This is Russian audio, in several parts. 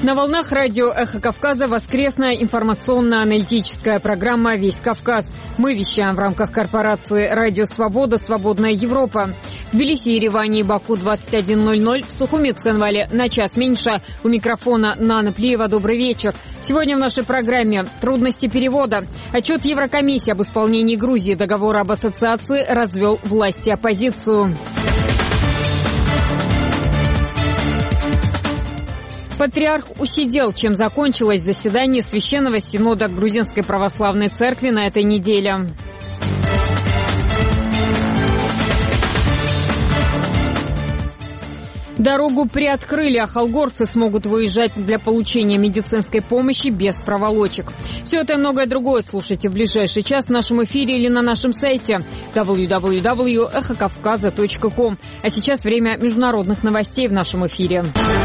На волнах радио «Эхо Кавказа» воскресная информационно-аналитическая программа «Весь Кавказ». Мы вещаем в рамках корпорации «Радио Свобода. Свободная Европа». В Тбилиси, Ереване и Баку 21:00, в Сухуми, Цхинвале на час меньше. У микрофона Нана Плиева. Добрый вечер. Сегодня в нашей программе трудности перевода. Отчет Еврокомиссии об исполнении Грузии договора об ассоциации развел власти оппозицию. Патриарх усидел, чем закончилось заседание Священного Синода Грузинской Православной Церкви на этой неделе. Дорогу приоткрыли, а холгорцы смогут выезжать для получения медицинской помощи без проволочек. Все это и многое другое слушайте в ближайший час в нашем эфире или на нашем сайте www.ekhokavkaza.com. А сейчас время международных новостей в нашем эфире.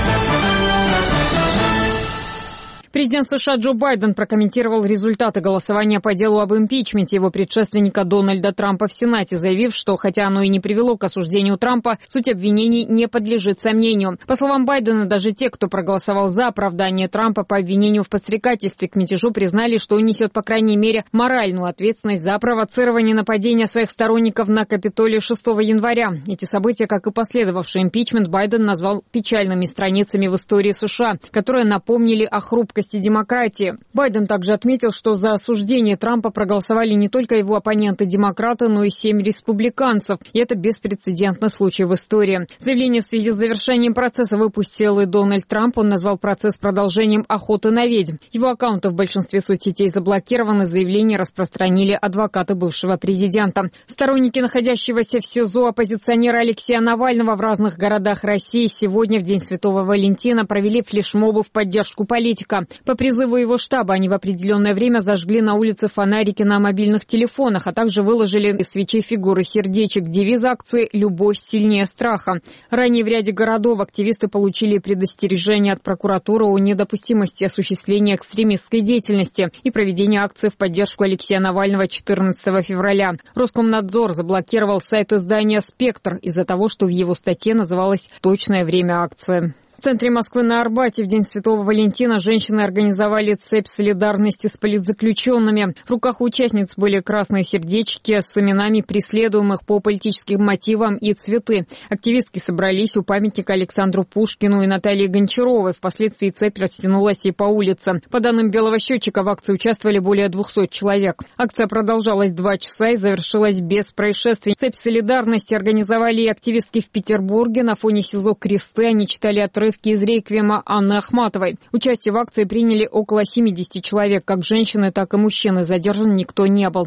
Президент США Джо Байден прокомментировал результаты голосования по делу об импичменте его предшественника Дональда Трампа в Сенате, заявив, что хотя оно и не привело к осуждению Трампа, суть обвинений не подлежит сомнению. По словам Байдена, даже те, кто проголосовал за оправдание Трампа по обвинению в подстрекательстве к мятежу, признали, что он несет, по крайней мере, моральную ответственность за провоцирование нападения своих сторонников на Капитолий 6 января. Эти события, как и последовавший импичмент, Байден назвал печальными страницами в истории США, которые напомнили о хрупкости демократии. Байден также отметил, что за осуждение Трампа проголосовали не только его оппоненты-демократы, но и 7 республиканцев. И это беспрецедентный случай в истории. Заявление в связи с завершением процесса выпустил и Дональд Трамп. Он назвал процесс продолжением охоты на ведьм. Его аккаунты в большинстве соцсетей заблокированы. Заявление распространили адвокаты бывшего президента. Сторонники находящегося в СИЗО оппозиционера Алексея Навального в разных городах России сегодня, в День Святого Валентина, провели флешмобы в поддержку политика. По призыву его штаба они в определенное время зажгли на улице фонарики на мобильных телефонах, а также выложили из свечей фигуры сердечек. Девиз акции «Любовь сильнее страха». Ранее в ряде городов активисты получили предостережение от прокуратуры о недопустимости осуществления экстремистской деятельности и проведения акции в поддержку Алексея Навального 14 февраля. Роскомнадзор заблокировал сайт издания «Спектр» из-за того, что в его статье называлось точное время акции. В центре Москвы на Арбате в День Святого Валентина женщины организовали цепь солидарности с политзаключенными. В руках участниц были красные сердечки с именами преследуемых по политическим мотивам и цветы. Активистки собрались у памятника Александру Пушкину и Наталье Гончаровой. Впоследствии цепь растянулась и по улице. По данным Белого счетчика, в акции участвовали более 200 человек. Акция продолжалась 2 часа и завершилась без происшествий. Цепь солидарности организовали и активистки в Петербурге. На фоне СИЗО «Кресты» они читали отрывки из реквиема Анны Ахматовой. Участие в акции приняли около 70 человек. Как женщины, так и мужчины. Задержан никто не был.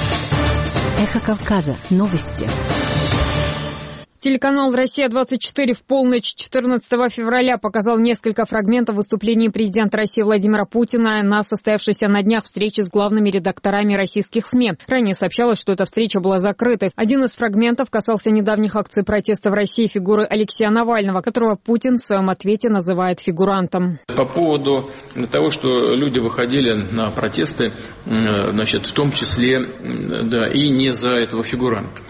Эхо Кавказа. Новости. Телеканал «Россия-24» в полночь 14 февраля показал несколько фрагментов выступлений президента России Владимира Путина на состоявшейся на днях встрече с главными редакторами российских СМИ. Ранее сообщалось, что эта встреча была закрытой. Один из фрагментов касался недавних акций протеста в России фигуры Алексея Навального, которого Путин в своем ответе называет фигурантом. По поводу того, что люди выходили на протесты, в том числе, и не за этого фигуранта.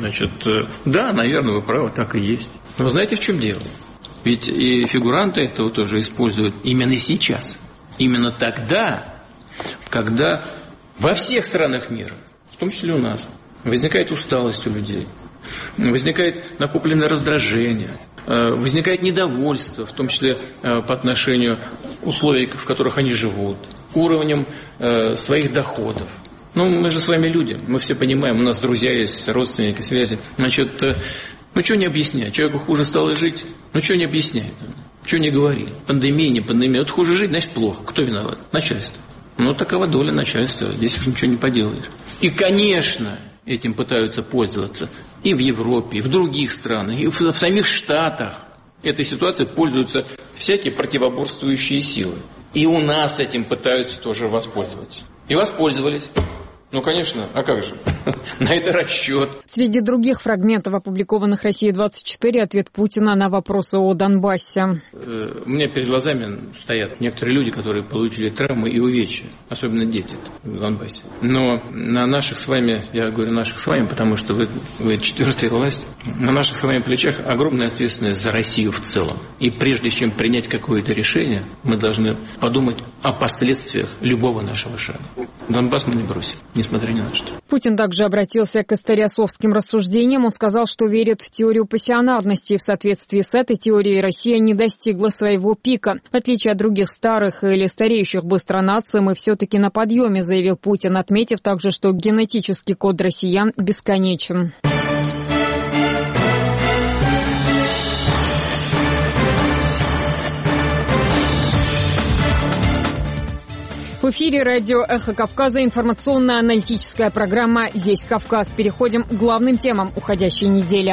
Да, наверное, вы правы, так и есть. Но вы знаете, в чем дело? Ведь и фигуранты этого тоже используют именно сейчас. Именно тогда, когда во всех странах мира, в том числе у нас, возникает усталость у людей, возникает накопленное раздражение, возникает недовольство, в том числе по отношению условий, в которых они живут, уровнем своих доходов. Мы же с вами люди, мы все понимаем, у нас друзья есть, родственники, связи. Что не объяснять? Человеку хуже стало жить, что не объяснять? Что не говори? Пандемия, не пандемия. Вот хуже жить, значит плохо. Кто виноват? Начальство. Такова доля начальства, здесь уже ничего не поделаешь. И, конечно, этим пытаются пользоваться и в Европе, и в других странах, и в самих Штатах. Этой ситуацией пользуются всякие противоборствующие силы. И у нас этим пытаются тоже воспользоваться. И воспользовались. Конечно, а как же? на это расчет. Среди других фрагментов, опубликованных «Россия-24», ответ Путина на вопросы о Донбассе. У меня перед глазами стоят некоторые люди, которые получили травмы и увечья, особенно дети в Донбассе. Но на наших с вами, я говорю наших с вами, потому что вы четвертая власть, на наших с вами плечах огромная ответственность за Россию в целом. И прежде чем принять какое-то решение, мы должны подумать о последствиях любого нашего шага. Донбасс мы не бросим, несмотря ни на что. Путин также обратился к историосовским рассуждениям. Он сказал, что верит в теорию пассионарности. В соответствии с этой теорией Россия не достигла своего пика. В отличие от других старых или стареющих быстро наций, мы все-таки на подъеме, заявил Путин, отметив также, что генетический код россиян бесконечен. В эфире радио «Эхо Кавказа» информационно-аналитическая программа «Весь Кавказ». Переходим к главным темам уходящей недели.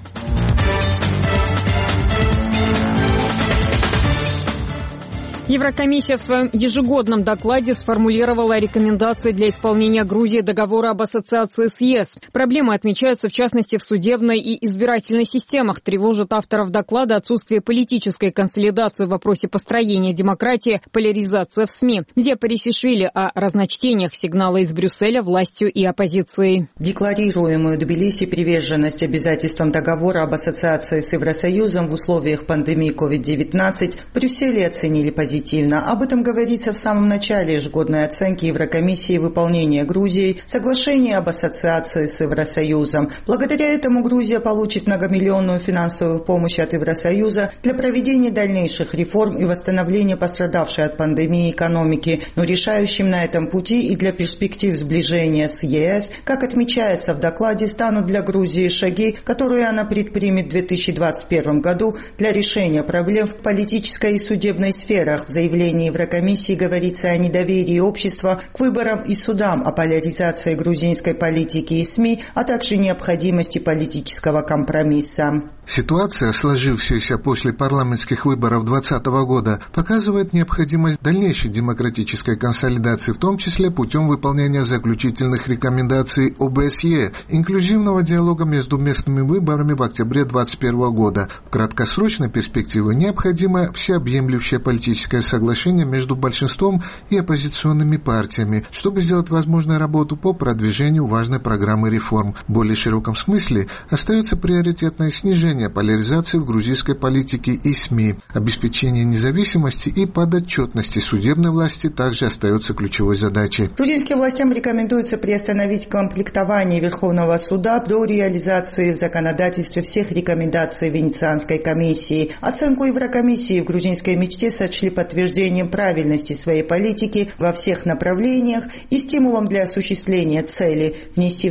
Еврокомиссия в своем ежегодном докладе сформулировала рекомендации для исполнения Грузии договора об ассоциации с ЕС. Проблемы отмечаются в частности в судебной и избирательной системах. Тревожит авторов доклада отсутствие политической консолидации в вопросе построения демократии, поляризация в СМИ. Где Парисишвили о разночтениях сигнала из Брюсселя властью и оппозицией. Декларируемую Тбилиси приверженность обязательствам договора об ассоциации с Евросоюзом в условиях пандемии COVID-19 в Брюсселе оценили позитивно. Об этом говорится в самом начале ежегодной оценки Еврокомиссии выполнения Грузией соглашения об ассоциации с Евросоюзом. Благодаря этому Грузия получит многомиллионную финансовую помощь от Евросоюза для проведения дальнейших реформ и восстановления пострадавшей от пандемии экономики, но решающим на этом пути и для перспектив сближения с ЕС, как отмечается в докладе, станут для Грузии шаги, которые она предпримет в 2021 году для решения проблем в политической и судебной сферах. В заявлении Еврокомиссии говорится о недоверии общества к выборам и судам, о поляризации грузинской политики и СМИ, а также необходимости политического компромисса. Ситуация, сложившаяся после парламентских выборов 2020 года, показывает необходимость дальнейшей демократической консолидации, в том числе путем выполнения заключительных рекомендаций ОБСЕ, инклюзивного диалога между местными выборами в октябре 2021 года. В краткосрочной перспективе необходимо всеобъемлющее политическое соглашение между большинством и оппозиционными партиями, чтобы сделать возможной работу по продвижению важной программы реформ. В более широком смысле остается приоритетное снижение поляризации в грузинской политике и СМИ. Обеспечение независимости и подотчетности судебной власти также остается ключевой задачей. Грузинским властям рекомендуется приостановить комплектование Верховного суда до реализации в законодательстве всех рекомендаций Венецианской комиссии. Оценку Еврокомиссии в грузинской мечте сочли подтверждением правильности своей политики во всех направлениях и стимулом для осуществления цели внести в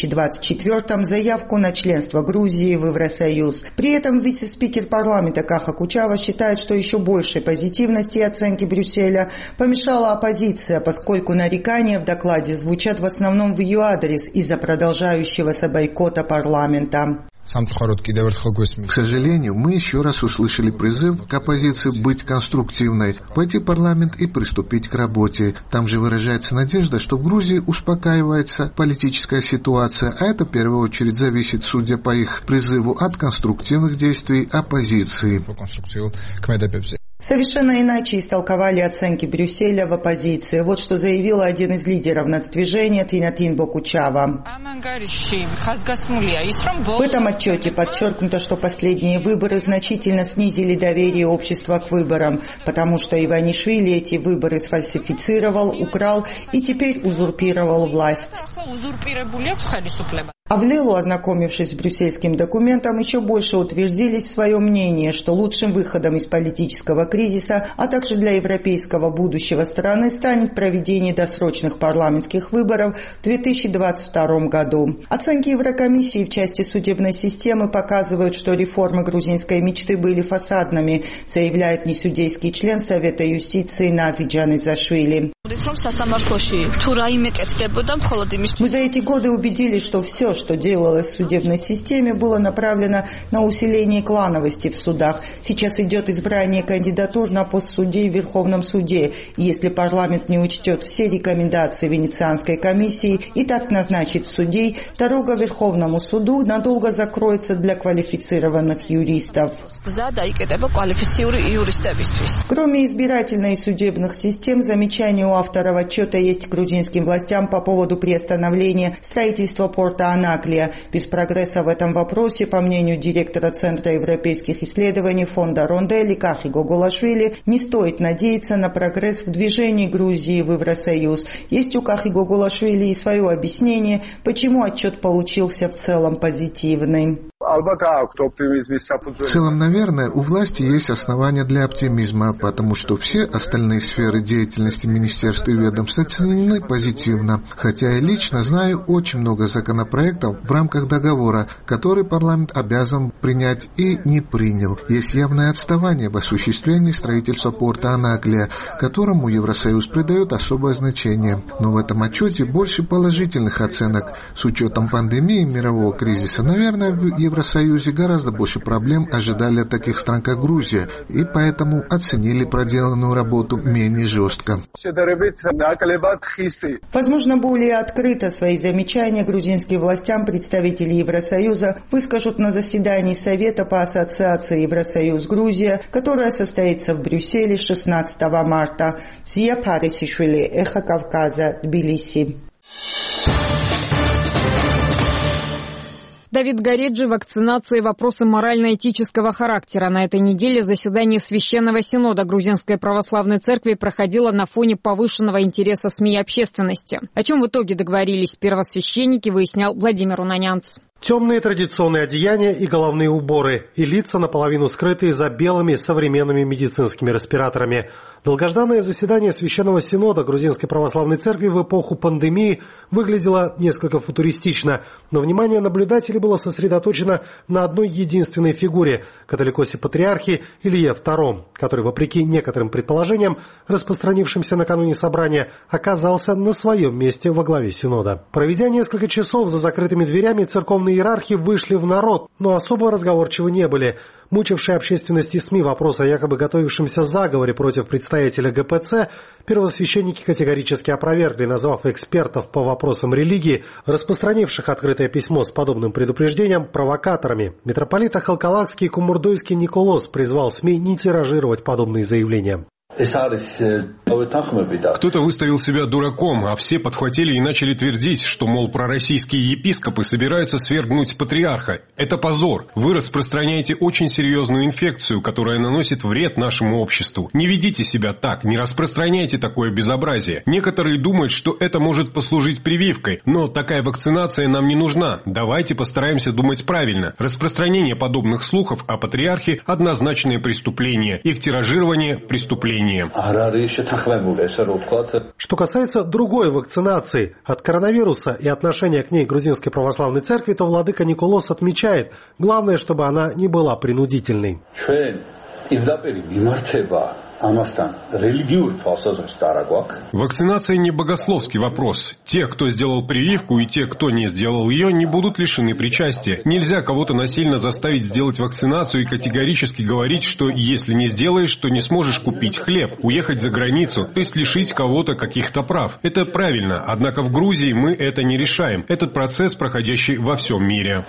2024 заявку на членство Грузии в Евросоюз. При этом вице-спикер парламента Каха Кучава считает, что еще большей позитивности и оценки Брюсселя помешала оппозиция, поскольку нарекания в докладе звучат в основном в ее адрес из-за продолжающегося бойкота парламента. К сожалению, мы еще раз услышали призыв к оппозиции быть конструктивной, пойти в парламент и приступить к работе. Там же выражается надежда, что в Грузии успокаивается политическая ситуация, а это в первую очередь зависит, судя по их призыву, от конструктивных действий оппозиции. Совершенно иначе истолковали оценки Брюсселя в оппозиции. Вот что заявила один из лидеров нацдвижения Тинатин Бокучава. В этом отчете подчеркнуто, что последние выборы значительно снизили доверие общества к выборам, потому что Иванишвили эти выборы сфальсифицировал, украл и теперь узурпировал власть. Авлелу, ознакомившись с брюссельским документом, еще больше утвердились в своем мнении, что лучшим выходом из политического кризиса, а также для европейского будущего страны станет проведение досрочных парламентских выборов в 2022 году. Оценки Еврокомиссии в части судебной системы показывают, что реформы грузинской мечты были фасадными, заявляет несудейский член Совета юстиции Нази Джанизашвили. Мы за эти годы убедились, что все, что делалось в судебной системе, было направлено на усиление клановости в судах. Сейчас идет избрание кандидатур на пост судей в Верховном суде. И если парламент не учтет все рекомендации Венецианской комиссии и так назначит судей, дорога Верховному суду надолго закроется для квалифицированных юристов. Кроме избирательной и судебных систем, замечания у авторов отчета есть к грузинским властям по поводу приостановления строительства порта Анаклия. Без прогресса в этом вопросе, по мнению директора Центра европейских исследований фонда Ронделли Кахи Гогулашвили, не стоит надеяться на прогресс в движении Грузии в Евросоюз. Есть у Кахи Гогулашвили и свое объяснение, почему отчет получился в целом позитивный. В целом, наверное, у власти есть основания для оптимизма, потому что все остальные сферы деятельности министерств и ведомств оценены позитивно. Хотя я лично знаю очень много законопроектов в рамках договора, который парламент обязан принять и не принял. Есть явное отставание в осуществлении строительства порта Анаклия, которому Евросоюз придает особое значение. Но в этом отчете больше положительных оценок. С учетом пандемии и мирового кризиса, наверное, в Евросоюзе гораздо больше проблем ожидали от таких стран, как Грузия, и поэтому оценили проделанную работу менее жестко. Возможно, более открыто свои замечания грузинским властям представители Евросоюза выскажут на заседании Совета по ассоциации Евросоюз-Грузия, которое состоится в Брюсселе 16 марта. Зия Парисишвили, Эхо Кавказа, Тбилиси. Давид Гареджи, вакцинация и вопросы морально-этического характера. На этой неделе заседание Священного Синода Грузинской Православной Церкви проходило на фоне повышенного интереса СМИ и общественности. О чем в итоге договорились первосвященники, выяснял Владимир Унанянц. Темные традиционные одеяния и головные уборы, и лица наполовину скрытые за белыми современными медицинскими респираторами. Долгожданное заседание Священного Синода Грузинской Православной Церкви в эпоху пандемии выглядело несколько футуристично, но внимание наблюдателей было сосредоточено на одной единственной фигуре – католикосе-патриархе Илье II, который, вопреки некоторым предположениям, распространившимся накануне собрания, оказался на своем месте во главе Синода. Проведя несколько часов за закрытыми дверями, церковные иерархи вышли в народ, но особо разговорчивы не были. Мучившие общественность и СМИ вопрос о якобы готовившемся заговоре против представителя ГПЦ первосвященники категорически опровергли, назвав экспертов по вопросам религии, распространивших открытое письмо с подобным предупреждением, провокаторами. Митрополит Ахалкалакский и Кумурдойский Николос призвал СМИ не тиражировать подобные заявления. Кто-то выставил себя дураком, а все подхватили и начали твердить, что, мол, пророссийские епископы собираются свергнуть патриарха. Это позор. Вы распространяете очень серьезную инфекцию, которая наносит вред нашему обществу. Не ведите себя так, не распространяйте такое безобразие. Некоторые думают, что это может послужить прививкой, но такая вакцинация нам не нужна. Давайте постараемся думать правильно. Распространение подобных слухов о патриархе – однозначное преступление. Их тиражирование – преступление. Что касается другой вакцинации от коронавируса и отношения к ней Грузинской Православной Церкви, то владыка Николос отмечает, главное, чтобы она не была принудительной. Вакцинация не богословский вопрос. Те, кто сделал прививку, и те, кто не сделал ее, не будут лишены причастия. Нельзя кого-то насильно заставить сделать вакцинацию и категорически говорить, что если не сделаешь, то не сможешь купить хлеб, уехать за границу, то есть лишить кого-то каких-то прав. Это правильно, однако в Грузии мы это не решаем. Этот процесс, проходящий во всем мире.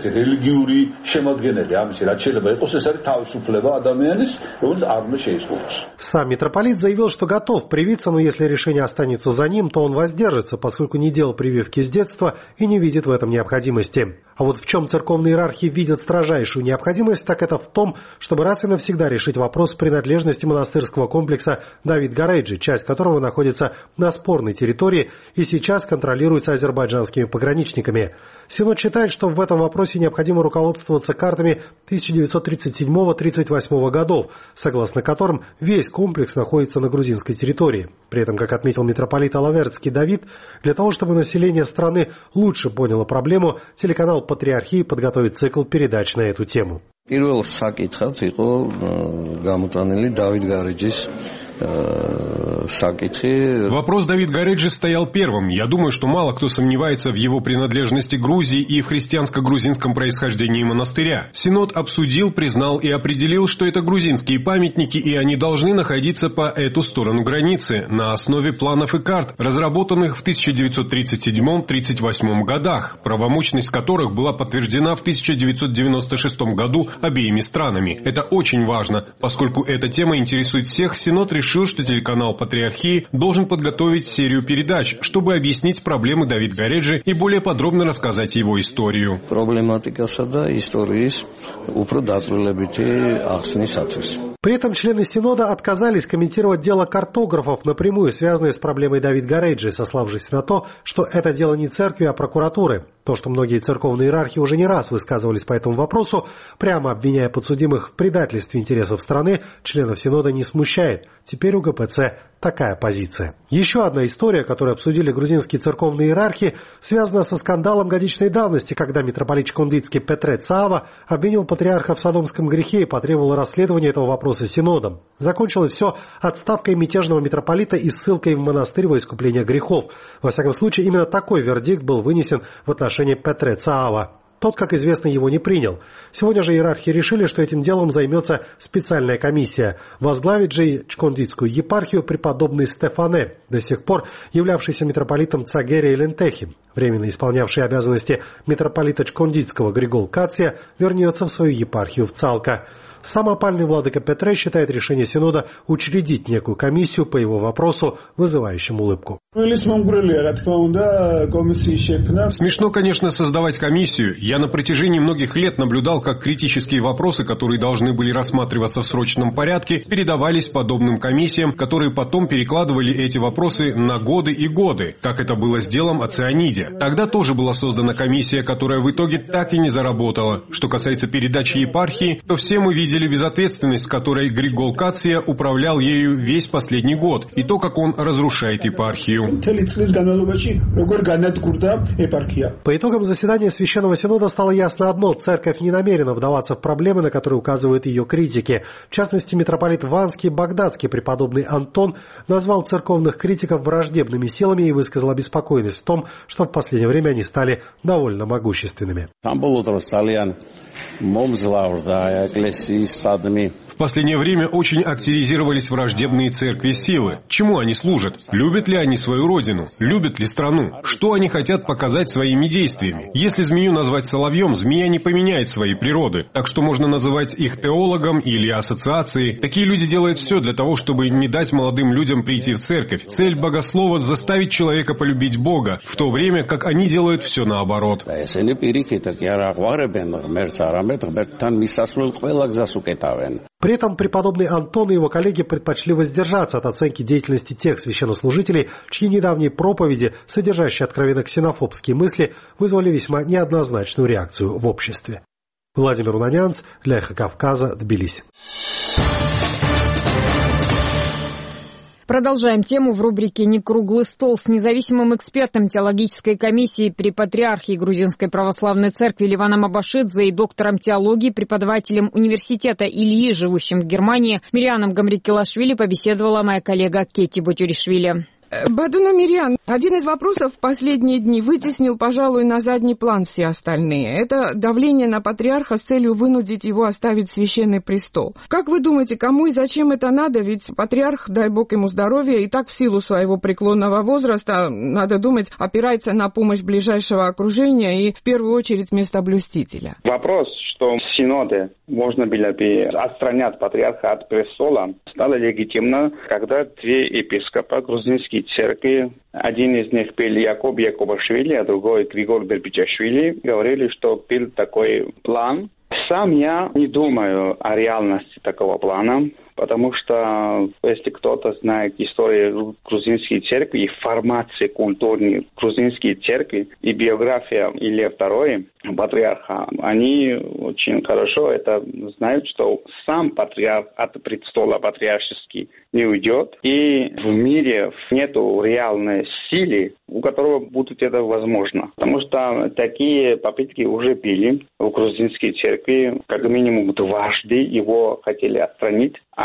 Сам митрополит заявил, что готов привиться, но если решение останется за ним, то он воздержится, поскольку не делал прививки с детства и не видит в этом необходимости. А вот в чем церковные иерархи видят строжайшую необходимость, так это в том, чтобы раз и навсегда решить вопрос принадлежности монастырского комплекса Давид Гареджи, часть которого находится на спорной территории и сейчас контролируется азербайджанскими пограничниками. Синод считает, что в этом вопросе необходимо руководствоваться картами 1937-38 годов, согласно которым весь комплекс находится на грузинской территории. При этом, как отметил митрополит Алавердский Давид, для того, чтобы население страны лучше поняло проблему, телеканал Патриархии подготовит цикл передач на эту тему. Вопрос Давид Гареджи стоял первым. Я думаю, что мало кто сомневается в его принадлежности Грузии и в христианско-грузинском происхождении монастыря. Синод обсудил, признал и определил, что это грузинские памятники, и они должны находиться по эту сторону границы, на основе планов и карт, разработанных в 1937-1938 годах, правомощность которых была подтверждена в 1996 году обеими странами. Это очень важно. Поскольку эта тема интересует всех, Синод решил, что телеканал «Патриархии» должен подготовить серию передач, чтобы объяснить проблемы Давид Гареджи и более подробно рассказать его историю. При этом члены Синода отказались комментировать дело картографов, напрямую связанное с проблемой Давид Гареджи, сославшись на то, что это дело не церкви, а прокуратуры. То, что многие церковные иерархи уже не раз высказывались по этому вопросу, прямо обвиняя подсудимых в предательстве интересов страны, членов Синода не смущает. Теперь у ГПЦ такая позиция. Еще одна история, которую обсудили грузинские церковные иерархи, связана со скандалом годичной давности, когда митрополит Чкондицкий Петре Цаава обвинил патриарха в содомском грехе и потребовал расследования этого вопроса Синодом. Закончилось все отставкой мятежного митрополита и ссылкой в монастырь во искупление грехов. Во всяком случае, именно такой вердикт был вынесен в отношении Петре Цаава. Тот, как известно, его не принял. Сегодня же иерархи решили, что этим делом займется специальная комиссия. Возглавит же Чкондицкую епархию преподобный Стефане, до сих пор являвшийся митрополитом Цагерия и Лентехи. Временно исполнявший обязанности митрополита Чкондицкого Григол Кация вернется в свою епархию в Цалка. Сам опальный владыка Петре считает решение Синода учредить некую комиссию по его вопросу, вызывающему улыбку. Смешно, конечно, создавать комиссию. Я на протяжении многих лет наблюдал, как критические вопросы, которые должны были рассматриваться в срочном порядке, передавались подобным комиссиям, которые потом перекладывали эти вопросы на годы и годы, как это было с делом о цианиде. Тогда тоже была создана комиссия, которая в итоге так и не заработала. Что касается передачи епархии, то все мы видели безответственность, которой Григол Кация управлял ею весь последний год, и то, как он разрушает епархию. По итогам заседания Священного Синода стало ясно одно: церковь не намерена вдаваться в проблемы, на которые указывают ее критики. В частности, митрополит Ванский Багдадский преподобный Антон назвал церковных критиков враждебными силами и высказал обеспокоенность в том, что в последнее время они стали довольно могущественными. В последнее время очень активизировались враждебные церкви силы. Чему они служат? Любят ли они свою родину? Любят ли страну? Что они хотят показать своими действиями? Если змею назвать соловьем, змея не поменяет своей природы. Так что можно называть их теологом или ассоциацией. Такие люди делают все для того, чтобы не дать молодым людям прийти в церковь. Цель богослова – заставить человека полюбить Бога, в то время как они делают все наоборот. При этом преподобный Антон и его коллеги предпочли воздержаться от оценки деятельности тех священнослужителей, чьи недавние проповеди, содержащие откровенно ксенофобские мысли, вызвали весьма неоднозначную реакцию в обществе. Владимир Унанянц, для Эхо Кавказа, Тбилиси. Продолжаем тему в рубрике «Не круглый стол» с независимым экспертом теологической комиссии при Патриархии Грузинской Православной Церкви Ливаном Абашидзе и доктором теологии, преподавателем университета Ильи, живущим в Германии, Мирианом Гамрикелашвили побеседовала моя коллега Кетти Бутюришвили. Бадуна Мириан, один из вопросов в последние дни вытеснил, пожалуй, на задний план все остальные. Это давление на патриарха с целью вынудить его оставить священный престол. Как вы думаете, кому и зачем это надо? Ведь патриарх, дай бог ему здоровья, и так в силу своего преклонного возраста, надо думать, опирается на помощь ближайшего окружения и в первую очередь местоблюстителя. Вопрос, что в Синоде можно было бы отстранять патриарха от престола, стало легитимно, когда две епископа грузинские церкви, один из них был Якоб Якобашвили, а другой Григор Бербичашвили, говорили, что был такой план. Сам я не думаю о реальности такого плана, потому что если кто-то знает историю грузинской церкви и формации культурной грузинской церкви и биография Илья II, патриарха, они очень хорошо это знают, что сам патриарх от престола патриаршеский не уйдет, и в мире нету реальной силы, у которого будет это возможно. Потому что такие попытки уже были в грузинской церкви, как минимум дважды его хотели отстранить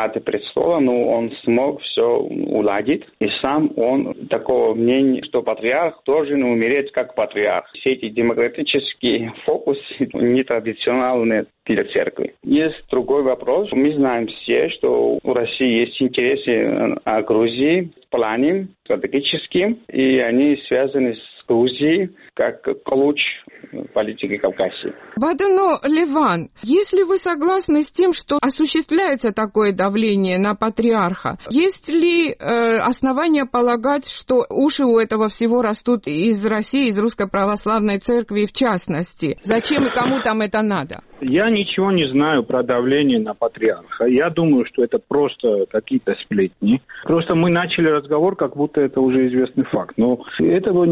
от престола, но он смог все уладить. И сам он такого мнения, что патриарх должен умереть как патриарх. Все эти демократические фокусы нетрадиционные для церкви. Есть другой вопрос. Мы знаем все, что у России есть интересы о Грузии в плане стратегическим, и они связаны с Грузией как ключ политики Кавказа. Бадено Леван, если вы согласны с тем, что осуществляется такое давление на патриарха, есть ли основания полагать, что уши у этого всего растут из России, из Русской Православной Церкви в частности? Зачем и кому там это надо? Я ничего не знаю про давление на патриарха. Я думаю, что это просто какие-то сплетни. Просто мы начали разговор, как будто это уже известный факт. Но этого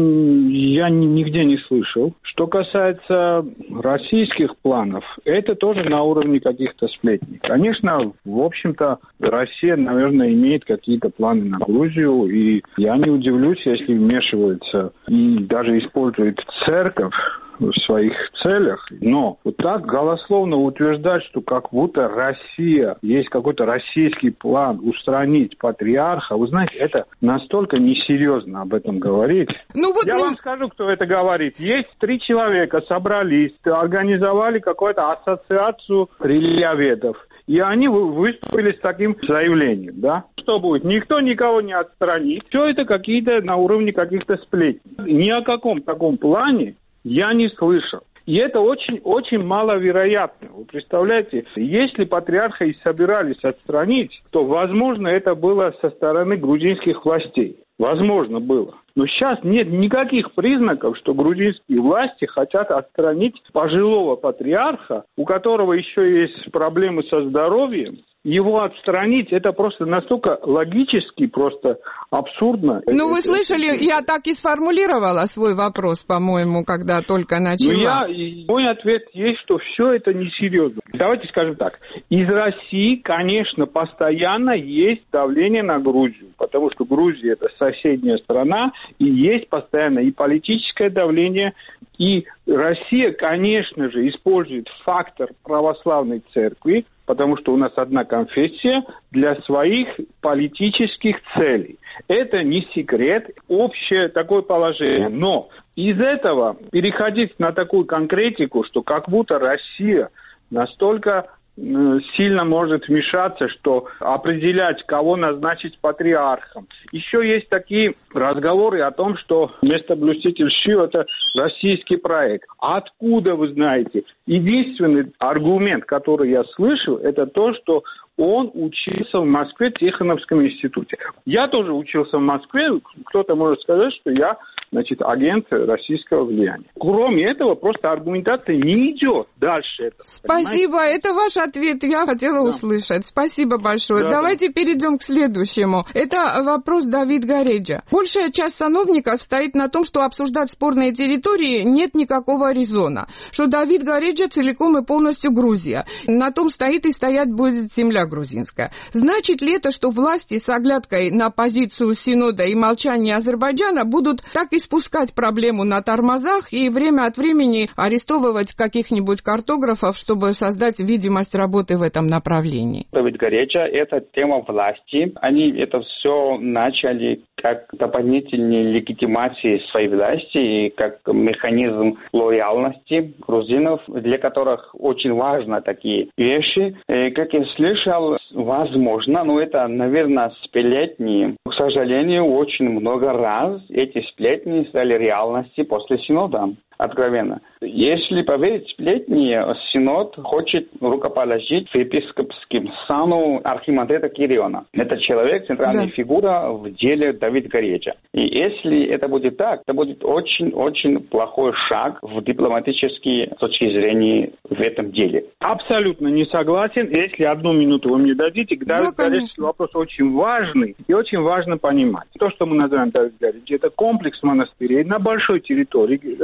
я нигде не слышал. Что касается российских планов, это тоже на уровне каких-то сплетней. Конечно, в общем-то, Россия, наверное, имеет какие-то планы на Грузию. И я не удивлюсь, если вмешивается и даже использует церковь в своих целях, но вот так голословно утверждать, что как будто Россия, есть какой-то российский план устранить патриарха, вы знаете, это настолько несерьезно об этом говорить. Я вам скажу, кто это говорит. Есть 3 человека, собрались, организовали какую-то ассоциацию религиоведов. И они выступили с таким заявлением, да? Что будет? Никто никого не отстранит. Все это какие-то на уровне каких-то сплетен. Ни о каком таком плане я не слышал. И это очень-очень маловероятно. Вы представляете, если патриарха и собирались отстранить, то, возможно, это было со стороны грузинских властей. Возможно, было. Но сейчас нет никаких признаков, что грузинские власти хотят отстранить пожилого патриарха, у которого еще есть проблемы со здоровьем. Его отстранить, это просто настолько логически, просто абсурдно. Ну, вы слышали, я так и сформулировала свой вопрос, по-моему, когда только начала. Мой ответ есть, что все это несерьезно. Давайте скажем так. Из России, конечно, постоянно есть давление на Грузию, потому что Грузия – это соседняя страна, и есть постоянно и политическое давление, и Россия, конечно же, использует фактор православной церкви, потому что у нас одна конфессия, для своих политических целей. Это не секрет, общее такое положение. Но из этого переходить на такую конкретику, что как будто Россия настолько сильно может вмешаться, что определять, кого назначить патриархом. Еще есть такие разговоры о том, что местоблюститель ШИУ – это российский проект. Откуда вы знаете? Единственный аргумент, который я слышал, это то, что он учился в Москве в Тихоновском институте. Я тоже учился в Москве. Кто-то может сказать, что я, агент российского влияния. Кроме этого, просто аргументация не идет дальше. Спасибо. Понимаете? Это ваш ответ. Я хотела услышать. Спасибо большое. Давайте перейдем к следующему. Это вопрос Давид Гареджа. Большая часть сановников стоит на том, что обсуждать спорные территории нет никакого резона. Что Давид Гареджа целиком и полностью Грузия. На том стоит и стоять будет земля грузинская. Значит ли это, что власти с оглядкой на позицию Синода и молчание Азербайджана будут так и спускать проблему на тормозах и время от времени арестовывать каких-нибудь картографов, чтобы создать видимость работы в этом направлении? Давид Гареджа – это тема власти. Они это все начали как дополнительной легитимации своей власти и как механизм лояльности грузинов, для которых очень важны такие вещи. И, как я слышал, возможно, но это, наверное, сплетни. К сожалению, очень много раз эти сплетни стали реальностью после Синода. Откровенно. Если поверить сплетни, Синод хочет рукоположить в епископским сану архимандрита Кириона. Это человек, центральная фигура в деле Давид Гареджа. И если это будет так, это будет очень-очень плохой шаг в дипломатической точки зрения в этом деле. Абсолютно не согласен. Если 1 минуту вы мне дадите, Давид Гареджа вопрос очень важный и очень важно понимать. То, что мы называем Давид Гареджа, это комплекс монастырей на большой территории, это 12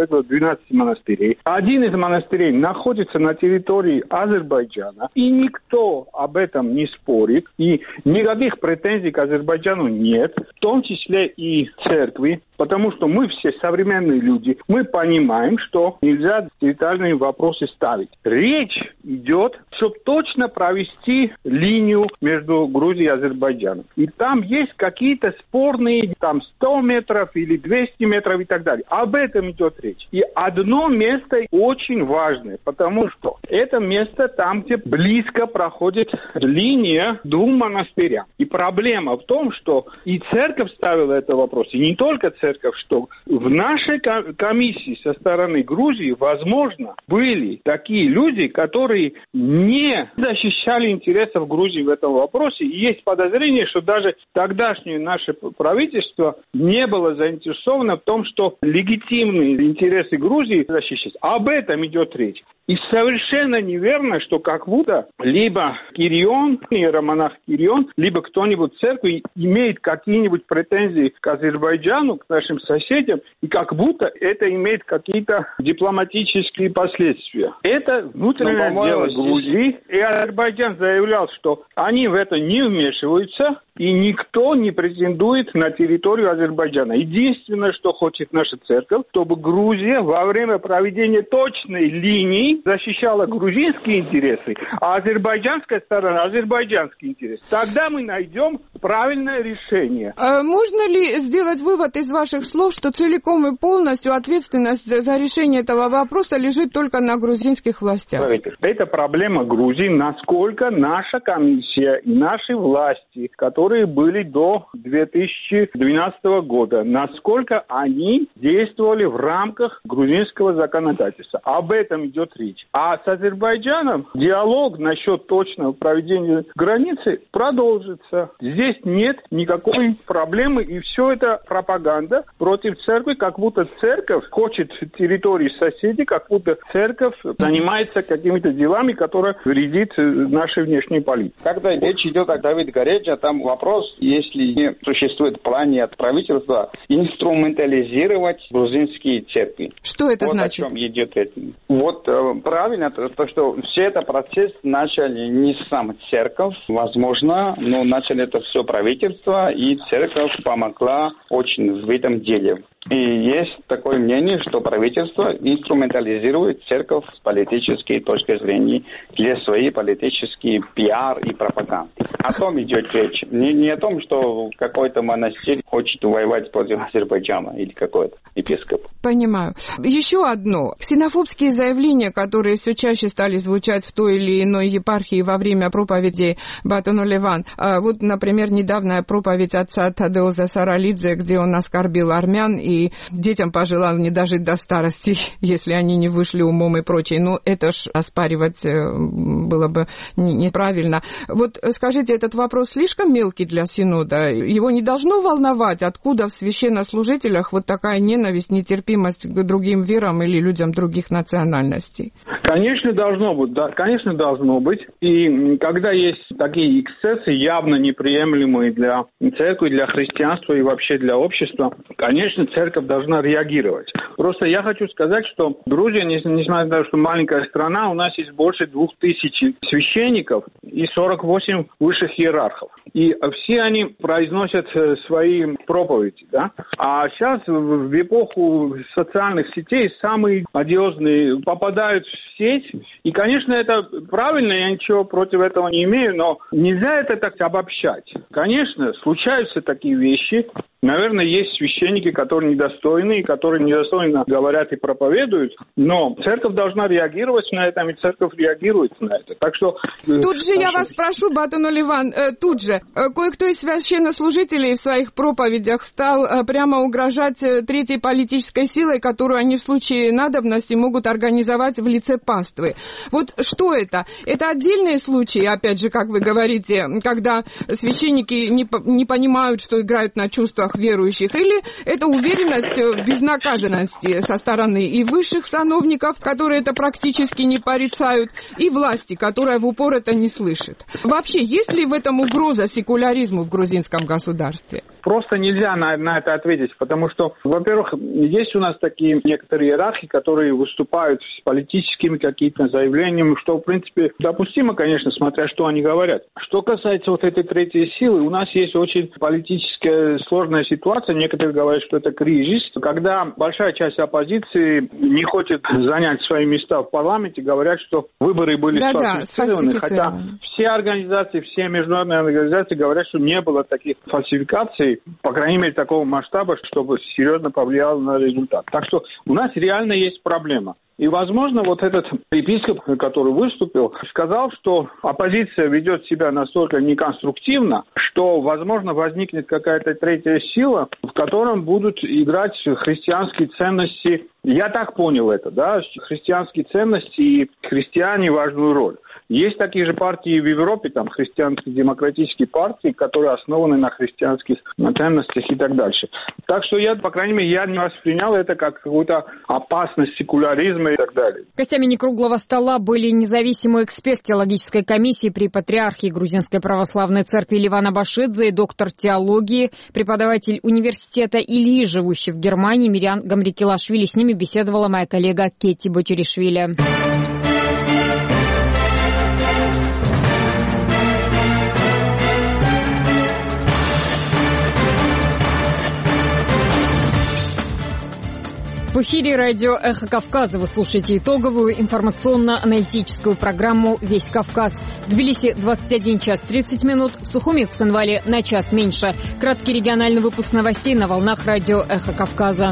12 монастырей. Один из монастырей находится на территории Азербайджана, и никто об этом не спорит, и никаких претензий к Азербайджану нет, в том числе и церкви, потому что мы все современные люди, мы понимаем, что нельзя детальные вопросы ставить. Речь идет, чтобы точно провести линию между Грузией и Азербайджаном. И там есть какие-то спорные, там 100 метров или 200 метров и так далее. Об этом идет речь. И одно место очень важное, потому что это место там, где близко проходит линия двум монастырям. И проблема в том, что и церковь ставила этот вопрос, и не только церковь, что в нашей комиссии со стороны Грузии, возможно, были такие люди, которые не защищали интересов Грузии в этом вопросе. И есть подозрение, что даже тогдашнее наше правительство не было заинтересовано в том, что легитимные интересы Грузии защищать. Об этом идет речь. И совершенно неверно, что как будто либо Кирион, иеромонах Кирион, либо кто-нибудь в церкви имеет какие-нибудь претензии к Азербайджану, к нашим соседям, и как будто это имеет какие-то дипломатические последствия. Это внутреннее дело Грузии, и Азербайджан заявлял, что они в это не вмешиваются, и никто не претендует на территорию Азербайджана. Единственное, что хочет наша церковь, чтобы Грузия во время проведения точной линии защищала грузинские интересы, а азербайджанская сторона азербайджанские интересы. Тогда мы найдем правильное решение. Можно ли сделать вывод из ваших слов, что целиком и полностью ответственность за решение этого вопроса лежит только на грузинских властях? Это проблема Грузии, насколько наша комиссия и наши власти, которые были до 2012 года, насколько они действовали в рамках грузинского законодательства. Об этом идет речь. А с Азербайджаном диалог насчет точного проведения границы продолжится. Здесь нет никакой проблемы, и все это пропаганда против церкви, как будто церковь хочет территории соседей, как будто церковь занимается какими-то делами, которые вредит нашей внешней политике. Когда речь идет о Давиде Горечи, там вопрос, если не существует в плане от правительства, инструментализировать грузинские церкви. Что это вот значит? О чем идет речь. Вот правильно, то, что все этот процесс начали не сам церковь, возможно, но начали это все правительство, и церковь помогла очень в этом деле. И есть такое мнение, что правительство инструментализирует церковь с политической точки зрения для своей политической пиар и пропаганды. О том идет речь. Не о том, что какой-то монастырь хочет воевать против Азербайджана или какой-то епископ. Понимаю. Еще одно. Ксенофобские заявления, которые все чаще стали звучать в той или иной епархии во время проповедей Батону Леван. Вот, например, недавняя проповедь отца Тадеуза Саралидзе, где он оскорбил армян и детям пожелал не дожить до старости, если они не вышли умом и прочее. Ну, это ж оспаривать было бы неправильно. Вот скажите, этот вопрос слишком мелкий для Синода? Его не должно волновать, откуда в священнослужителях вот такая ненависть, нетерпимость к другим верам или людям других национальностей? Конечно, должно быть. Да, конечно, должно быть. И когда есть такие эксцессы, явно неприемлемые для церкви, для христианства и вообще для общества, конечно, церковь должна реагировать. Просто я хочу сказать, что Грузия, несмотря на то, что маленькая страна, у нас есть больше 2000 священников и 48 высших иерархов. И все они произносят свои проповеди, да? А сейчас в эпоху социальных сетей самые одиозные попадают в сеть. И, конечно, это правильно, я ничего против этого не имею, но нельзя это так обобщать. Конечно, случаются такие вещи. Наверное, есть священники, которые недостойны, которые недостойно говорят и проповедуют, но церковь должна реагировать на это, и церковь реагирует на это. Так что... Тут же я вас прошу, Батон Ливан, тут же, кое-кто из священнослужителей в своих проповедях стал прямо угрожать третьей политической силой, которую они в случае надобности могут организовать в лице паствы. Вот что это? Это отдельные случаи, опять же, как вы говорите, когда священники не понимают, что играют на чувствах верующих, или это уверенность в безнаказанности со стороны и высших сановников, которые это практически не порицают, и власти, которая в упор это не слышит. Вообще, есть ли в этом угроза секуляризму в грузинском государстве? просто нельзя на это ответить, потому что, во-первых, есть у нас такие некоторые иерархи, которые выступают с политическими какими-то заявлениями, что, в принципе, допустимо, конечно, смотря что они говорят. Что касается вот этой третьей силы, у нас есть очень политическая сложная ситуация. Некоторые говорят, что это кризис. Когда большая часть оппозиции не хочет занять свои места в парламенте, говорят, что выборы были сфальсифицированы. Хотя все организации, все международные организации говорят, что не было таких фальсификаций, по крайней мере, такого масштаба, чтобы серьезно повлияло на результат. Так что у нас реально есть проблема. И, возможно, вот этот епископ, который выступил, сказал, что оппозиция ведет себя настолько неконструктивно, что, возможно, возникнет какая-то третья сила, в котором будут играть христианские ценности. Я так понял это, да, христианские ценности и христиане важную роль. Есть такие же партии в Европе, там, христианские демократические партии, которые основаны на христианских ценностях и так дальше. Так что я, по крайней мере, я не воспринял это как какую-то опасность секуляризма и так далее. Гостями некруглого стола были независимый эксперт теологической комиссии при Патриархии Грузинской Православной Церкви Ливан Абашидзе и доктор теологии, преподаватель университета Ильи, живущий в Германии, Мириан Гамрикилашвили. С ними беседовала моя коллега Кетти Ботюришвили. В эфире радио «Эхо Кавказа». Вы слушаете итоговую информационно-аналитическую программу «Весь Кавказ». В Тбилиси 21 час 30 минут, в Сухуми и Цхинвале на час меньше. Краткий региональный выпуск новостей на волнах радио «Эхо Кавказа».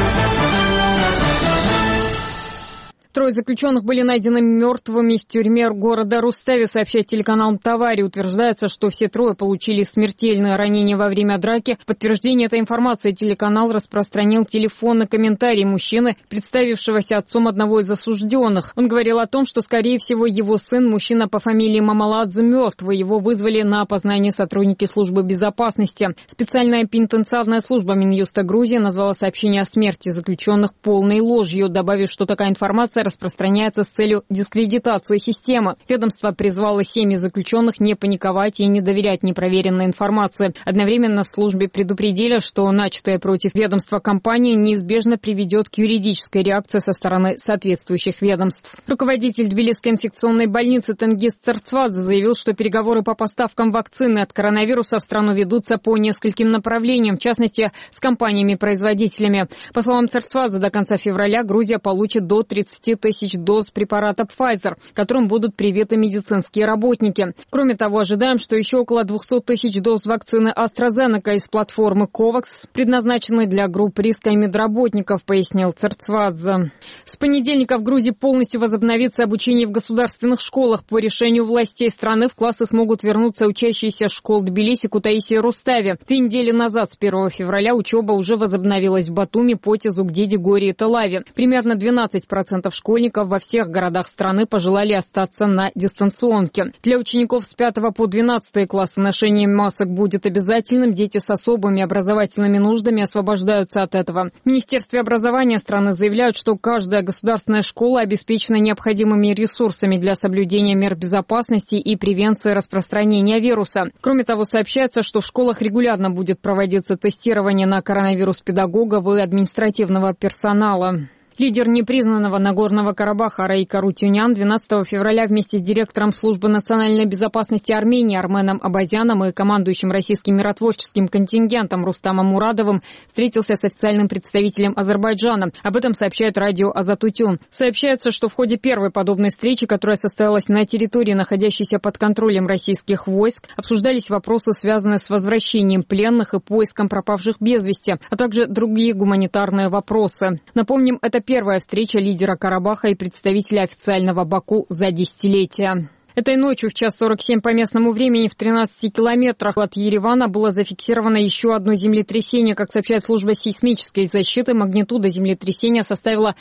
Трое заключенных были найдены мертвыми в тюрьме города Рустави, сообщает телеканал «Тавари». Утверждается, что все трое получили смертельное ранение во время драки. В подтверждение этой информации телеканал распространил телефонный комментарий мужчины, представившегося отцом одного из осужденных. Он говорил о том, что, скорее всего, его сын, мужчина по фамилии Мамаладзе, мертвый. Его вызвали на опознание сотрудники службы безопасности. Специальная пенитенциарная служба Минюста Грузии назвала сообщение о смерти заключенных полной ложью, добавив, что такая информация распространяется с целью дискредитации системы. Ведомство призвало семьи заключенных не паниковать и не доверять непроверенной информации. Одновременно в службе предупредили, что начатая против ведомства кампания неизбежно приведет к юридической реакции со стороны соответствующих ведомств. Руководитель Тбилисской инфекционной больницы Тенгиз Церцвадзе заявил, что переговоры по поставкам вакцины от коронавируса в страну ведутся по нескольким направлениям, в частности, с компаниями-производителями. По словам Церцвадзе, до конца февраля Грузия получит до 30 тысяч доз препарата Pfizer, которым будут привиты медицинские работники. Кроме того, ожидаем, что еще около 200 тысяч доз вакцины AstraZeneca из платформы COVAX предназначены для групп риска и медработников, пояснил Церцвадзе. С понедельника в Грузии полностью возобновится обучение в государственных школах. По решению властей страны в классы смогут вернуться учащиеся школ Тбилиси, Кутаиси и Рустави. 2 недели назад, с 1 февраля, учеба уже возобновилась в Батуми, Потизу, Гдиде, Горе и Талаве. Примерно 12% школьников во всех городах страны пожелали остаться на дистанционке. Для учеников с 5 по 12 классы ношение масок будет обязательным. Дети с особыми образовательными нуждами освобождаются от этого. В Министерстве образования страны заявляют, что каждая государственная школа обеспечена необходимыми ресурсами для соблюдения мер безопасности и превенции распространения вируса. Кроме того, сообщается, что в школах регулярно будет проводиться тестирование на коронавирус педагогов и административного персонала. Лидер непризнанного Нагорного Карабаха Арай Карутюнян 12 февраля вместе с директором службы национальной безопасности Армении Арменом Абазяном и командующим российским миротворческим контингентом Рустамом Мурадовым встретился с официальным представителем Азербайджана. Об этом сообщает радио Азатутюн. Сообщается, что в ходе первой подобной встречи, которая состоялась на территории, находящейся под контролем российских войск, обсуждались вопросы, связанные с возвращением пленных и поиском пропавших без вести, а также другие гуманитарные вопросы. Напомним, это первая встреча лидера Карабаха и представителя официального Баку за десятилетия. Этой ночью в 1:47 по местному времени в 13 километрах от Еревана было зафиксировано еще одно землетрясение. Как сообщает служба сейсмической защиты, магнитуда землетрясения составила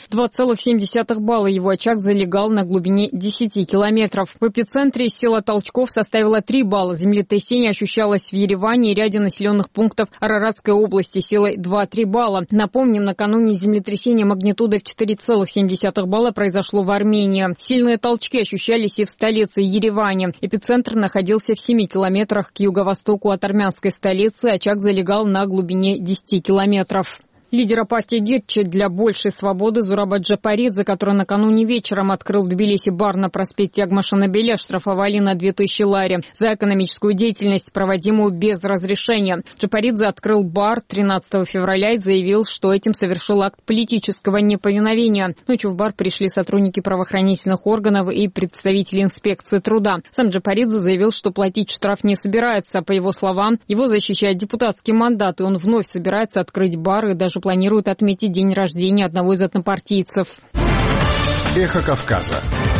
2,7 балла. Его очаг залегал на глубине 10 километров. В эпицентре сила толчков составила 3 балла. Землетрясение ощущалось в Ереване и ряде населенных пунктов Араратской области силой 2-3 балла. Напомним, накануне землетрясения магнитудой в 4,7 балла произошло в Армении. Сильные толчки ощущались и в столице Ереване. Эпицентр находился в 7 километрах к юго-востоку от армянской столицы, очаг залегал на глубине 10 километров. Лидера партии Гетче для большей свободы Зураба Джапаридзе, который накануне вечером открыл в Тбилиси бар на проспекте Агмашинабеля, штрафовали на 2000 лари за экономическую деятельность, проводимую без разрешения. Джапаридзе открыл бар 13 февраля и заявил, что этим совершил акт политического неповиновения. Ночью в бар пришли сотрудники правоохранительных органов и представители инспекции труда. Сам Джапаридзе заявил, что платить штраф не собирается. По его словам, его защищает депутатский мандат, и он вновь собирается открыть бар и даже планирует отметить день рождения одного из однопартийцев. Эхо Кавказа.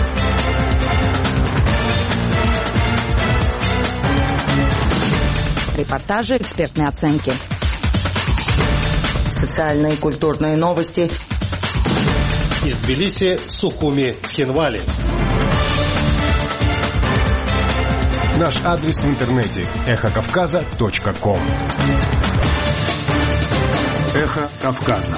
Репортажи, экспертные оценки. Социальные и культурные новости. Из Тбилиси, Сухуми, Тхинвали. Наш адрес в интернете эхокавказа.ком. Эхо Кавказа.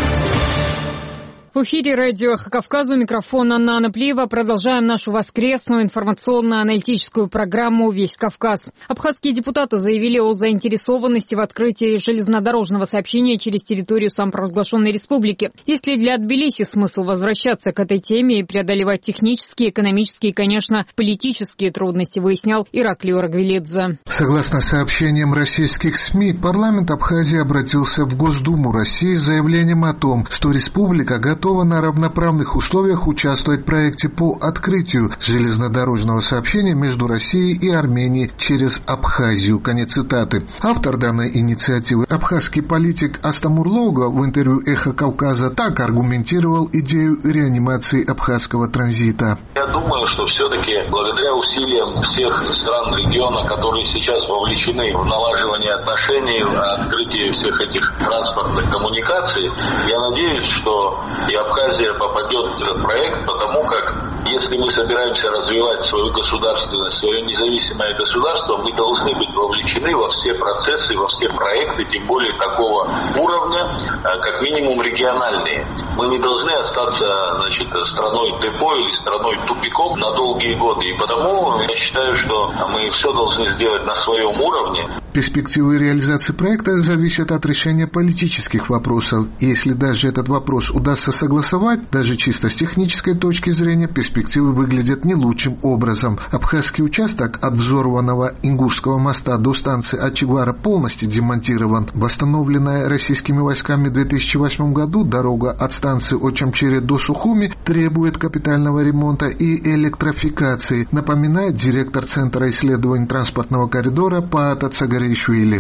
В эфире радио «Эхо Кавказа», у микрофона Нана Плиева. Продолжаем нашу воскресную информационно-аналитическую программу «Весь Кавказ». Абхазские депутаты заявили о заинтересованности в открытии железнодорожного сообщения через территорию самопровозглашенной республики. Есть ли для Тбилиси смысл возвращаться к этой теме и преодолевать технические, экономические и, конечно, политические трудности, выяснял Ираклий Оргвелидзе. Согласно сообщениям российских СМИ, парламент Абхазии обратился в Госдуму России с заявлением о том, что республика готова на равноправных условиях участвовать в проекте по открытию железнодорожного сообщения между Россией и Арменией через Абхазию. Конец цитаты. Автор данной инициативы, абхазский политик Астамурлоуга, в интервью «Эхо Кавказа» так аргументировал идею реанимации абхазского транзита. Я думаю, что все-таки благодаря усилиям всех стран региона, которые сейчас вовлечены в налаживание отношений, в открытие всех этих транспортных коммуникаций, я надеюсь, что и Абхазия попадет в этот проект, потому как если мы собираемся развивать свою государственность, свое независимое государство, мы должны быть вовлечены во все процессы, во все проекты, тем более такого уровня, как минимум региональные. Мы не должны остаться, страной депо или страной тупиком на долгие годы. И потому я считаю, что мы все должны сделать на своем уровне. Перспективы реализации проекта зависят от решения политических вопросов. Если даже этот вопрос удастся согласовать, даже чисто с технической точки зрения, перспективы выглядят не лучшим образом. Абхазский участок от взорванного Ингушского моста до станции Ачигвара полностью демонтирован. Восстановленная российскими войсками в 2008 году дорога от станции Очамчире до Сухуми требует капитального ремонта и электрификации, напоминает директор Центра исследований транспортного коридора Паата Цагаришвили.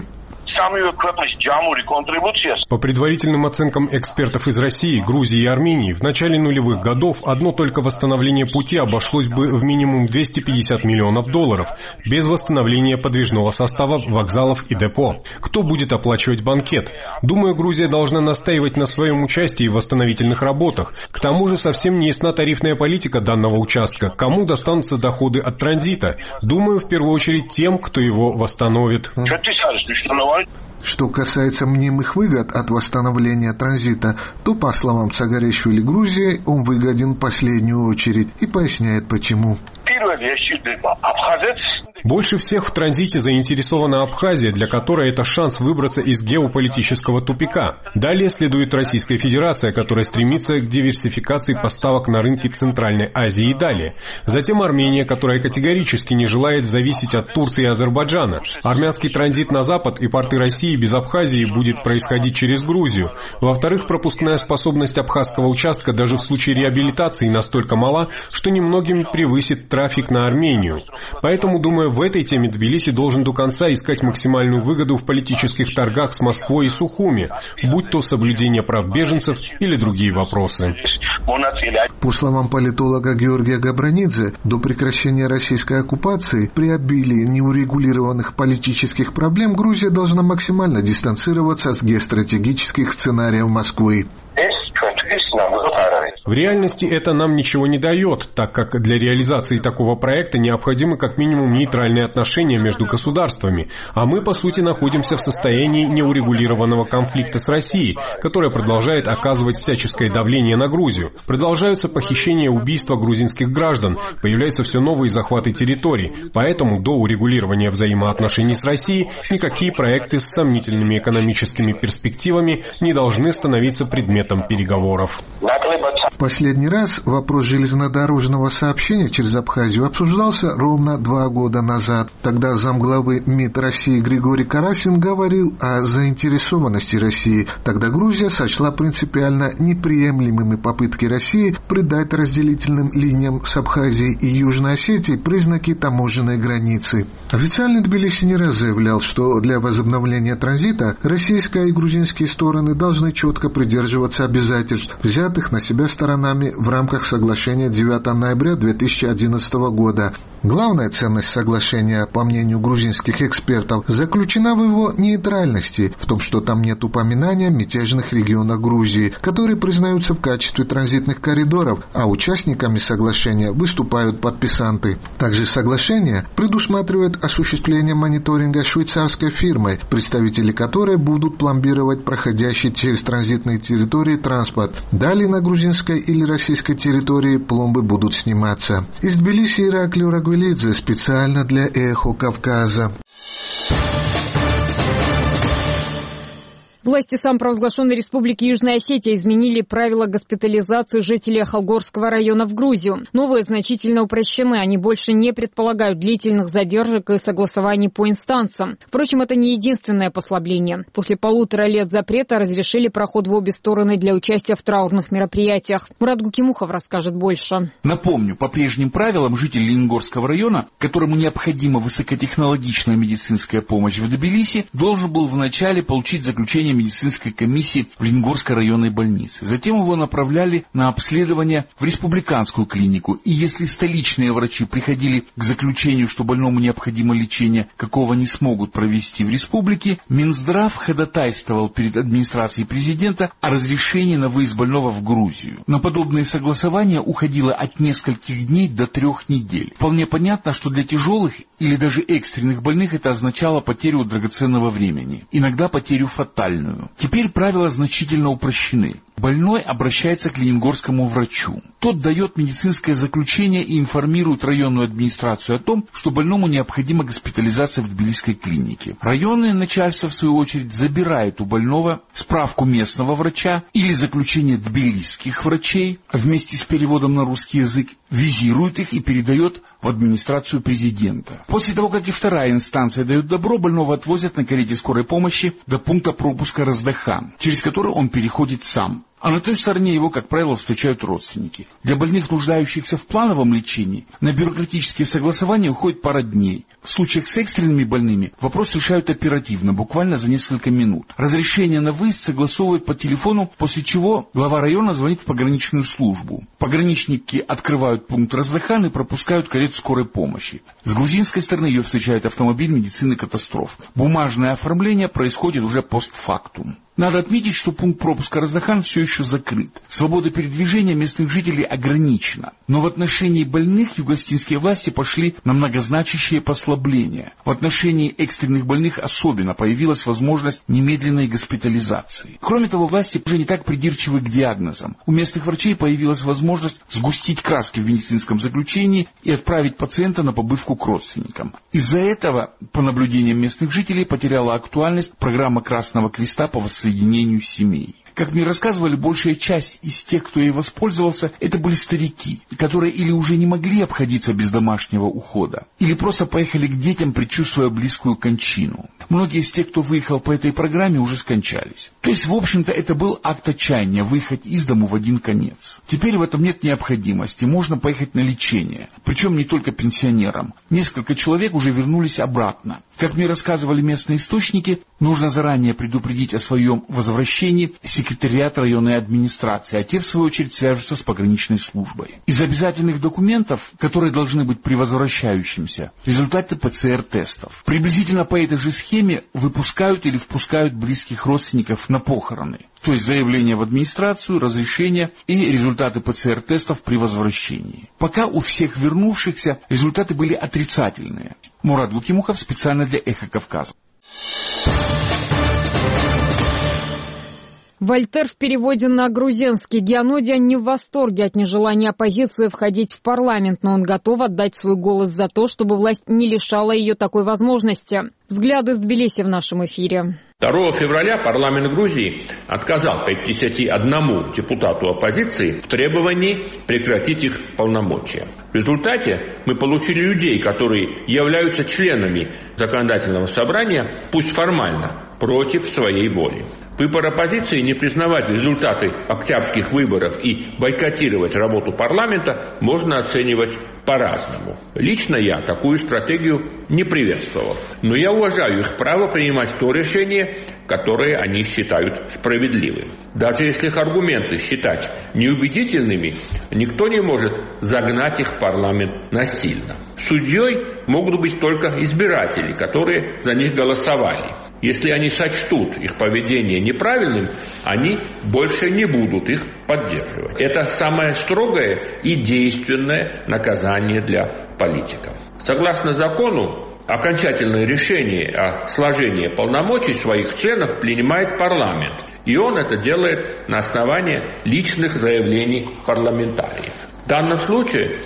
По предварительным оценкам экспертов из России, Грузии и Армении, в начале нулевых годов одно только восстановление пути обошлось бы в минимум $250 миллионов, без восстановления подвижного состава, вокзалов и депо. Кто будет оплачивать банкет? Думаю, Грузия должна настаивать на своем участии в восстановительных работах. К тому же совсем не ясна тарифная политика данного участка. Кому достанутся доходы от транзита? Думаю, в первую очередь тем, кто его восстановит. Что касается мнимых выгод от восстановления транзита, то, по словам Цагаришвили, Грузии он выгоден в последнюю очередь, и поясняет почему. Больше всех в транзите заинтересована Абхазия, для которой это шанс выбраться из геополитического тупика. Далее следует Российская Федерация, которая стремится к диверсификации поставок на рынке Центральной Азии и далее. Затем Армения, которая категорически не желает зависеть от Турции и Азербайджана. Армянский транзит на запад и порты России без Абхазии будет происходить через Грузию. Во-вторых, пропускная способность абхазского участка даже в случае реабилитации настолько мала, что немногим превысит трафик на Армению. Поэтому, думаю, в этой теме Тбилиси должен до конца искать максимальную выгоду в политических торгах с Москвой и Сухуми, будь то соблюдение прав беженцев или другие вопросы. По словам политолога Георгия Габранидзе, до прекращения российской оккупации при обилии неурегулированных политических проблем Грузия должна максимально дистанцироваться от геостратегических сценариев Москвы. В реальности это нам ничего не дает, так как для реализации такого проекта необходимо как минимум нейтральные отношения между государствами, а мы, по сути, находимся в состоянии неурегулированного конфликта с Россией, которая продолжает оказывать всяческое давление на Грузию. Продолжаются похищения и убийства грузинских граждан, появляются все новые захваты территорий, поэтому до урегулирования взаимоотношений с Россией никакие проекты с сомнительными экономическими перспективами не должны становиться предметом переговоров. В последний раз вопрос железнодорожного сообщения через Абхазию обсуждался ровно 2 года назад. Тогда замглавы МИД России Григорий Карасин говорил о заинтересованности России. Тогда Грузия сочла принципиально неприемлемыми попытки России придать разделительным линиям с Абхазией и Южной Осетией признаки таможенной границы. Официальный Тбилиси не раз заявлял, что для возобновления транзита российская и грузинские стороны должны четко придерживаться обязательств, взятых на себя сторонами в рамках соглашения 9 ноября 2011 года. Главная ценность соглашения, по мнению грузинских экспертов, заключена в его нейтральности, в том, что там нет упоминания о мятежных регионах Грузии, которые признаются в качестве транзитных коридоров, а участниками соглашения выступают подписанты. Также соглашение предусматривает осуществление мониторинга швейцарской фирмой, представители которой будут пломбировать проходящий через транзитные территории транспорт. Далее на грузинской или российской территории пломбы будут сниматься. Из Тбилиси Ираклий Рагвелидзе специально для «Эхо Кавказа». Власти самопровозглашенной Республики Южная Осетия изменили правила госпитализации жителей Ахалгорского района в Грузию. Новые значительно упрощены, они больше не предполагают длительных задержек и согласований по инстанциям. Впрочем, это не единственное послабление. После 1,5 лет запрета разрешили проход в обе стороны для участия в траурных мероприятиях. Мурат Гукимухов расскажет больше. Напомню, по прежним правилам житель Лениногорского района, которому необходима высокотехнологичная медицинская помощь в Тбилиси, должен был вначале получить заключение медицинской комиссии в Лениногорской районной больнице. Затем его направляли на обследование в республиканскую клинику. И если столичные врачи приходили к заключению, что больному необходимо лечение, какого не смогут провести в республике, Минздрав ходатайствовал перед администрацией президента о разрешении на выезд больного в Грузию. На подобные согласования уходило от нескольких дней до 3 недель. Вполне понятно, что для тяжелых или даже экстренных больных это означало потерю драгоценного времени, иногда потерю фатальную. Теперь правила значительно упрощены. Больной обращается к лениногорскому врачу. Тот дает медицинское заключение и информирует районную администрацию о том, что больному необходима госпитализация в тбилисской клинике. Районное начальство, в свою очередь, забирает у больного справку местного врача или заключение тбилисских врачей, вместе с переводом на русский язык, визирует их и передает в администрацию президента. После того, как и вторая инстанция дает добро, больного отвозят на карете скорой помощи до пункта пропуска Раздахан, через который он переходит сам. А на той стороне его, как правило, встречают родственники. Для больных, нуждающихся в плановом лечении, на бюрократические согласования уходит пара дней. В случаях с экстренными больными вопрос решают оперативно, буквально за несколько минут. Разрешение на выезд согласовывают по телефону, после чего глава района звонит в пограничную службу. Пограничники открывают пункт Раздахан и пропускают карету скорой помощи. С грузинской стороны ее встречает автомобиль медицины катастроф. Бумажное оформление происходит уже постфактум. Надо отметить, что пункт пропуска Раздахан все еще закрыт. Свобода передвижения местных жителей ограничена. Но в отношении больных югоостинские власти пошли на многозначащие послабления. В отношении экстренных больных особенно появилась возможность немедленной госпитализации. Кроме того, власти уже не так придирчивы к диагнозам. У местных врачей появилась возможность сгустить краски в медицинском заключении и отправить пациента на побывку к родственникам. Из-за этого, по наблюдениям местных жителей, потеряла актуальность программа Красного Креста по воссоединению семей. Как мне рассказывали, большая часть из тех, кто ей воспользовался, это были старики, которые или уже не могли обходиться без домашнего ухода, или просто поехали к детям, предчувствуя близкую кончину. Многие из тех, кто выехал по этой программе, уже скончались. То есть, в общем-то, это был акт отчаяния — выехать из дому в один конец. Теперь в этом нет необходимости, можно поехать на лечение, причем не только пенсионерам. Несколько человек уже вернулись обратно. Как мне рассказывали местные источники, нужно заранее предупредить о своем возвращении секретариат районной администрации, а те, в свою очередь, свяжутся с пограничной службой. Из обязательных документов, которые должны быть при возвращающемся, результаты ПЦР-тестов. Приблизительно по этой же схеме выпускают или впускают близких родственников на похороны. То есть заявление в администрацию, разрешение и результаты ПЦР-тестов при возвращении. Пока у всех вернувшихся результаты были отрицательные. Мурат Гукимухов специально для «Эхо Кавказа». Вольтер в переводе на грузинский. Гианодиан не в восторге от нежелания оппозиции входить в парламент, но он готов отдать свой голос за то, чтобы власть не лишала ее такой возможности. Взгляды с Тбилиси в нашем эфире. 2 февраля парламент Грузии отказал 51 депутату оппозиции в требовании прекратить их полномочия. В результате мы получили людей, которые являются членами законодательного собрания, пусть формально, против своей воли. Выбор оппозиции не признавать результаты октябрьских выборов и бойкотировать работу парламента можно оценивать по-разному. Лично я такую стратегию не приветствовал. Но я уважаю их право принимать то решение, которое они считают справедливым. Даже если их аргументы считать неубедительными, никто не может загнать их в парламент насильно. Судьей могут быть только избиратели, которые за них голосовали. Если они сочтут их поведение неправильным, они больше не будут их поддерживать. Это самое строгое и действенное наказание для политиков. Согласно закону, окончательное решение о сложении полномочий своих членов принимает парламент. И он это делает на основании личных заявлений парламентариев. В данном случае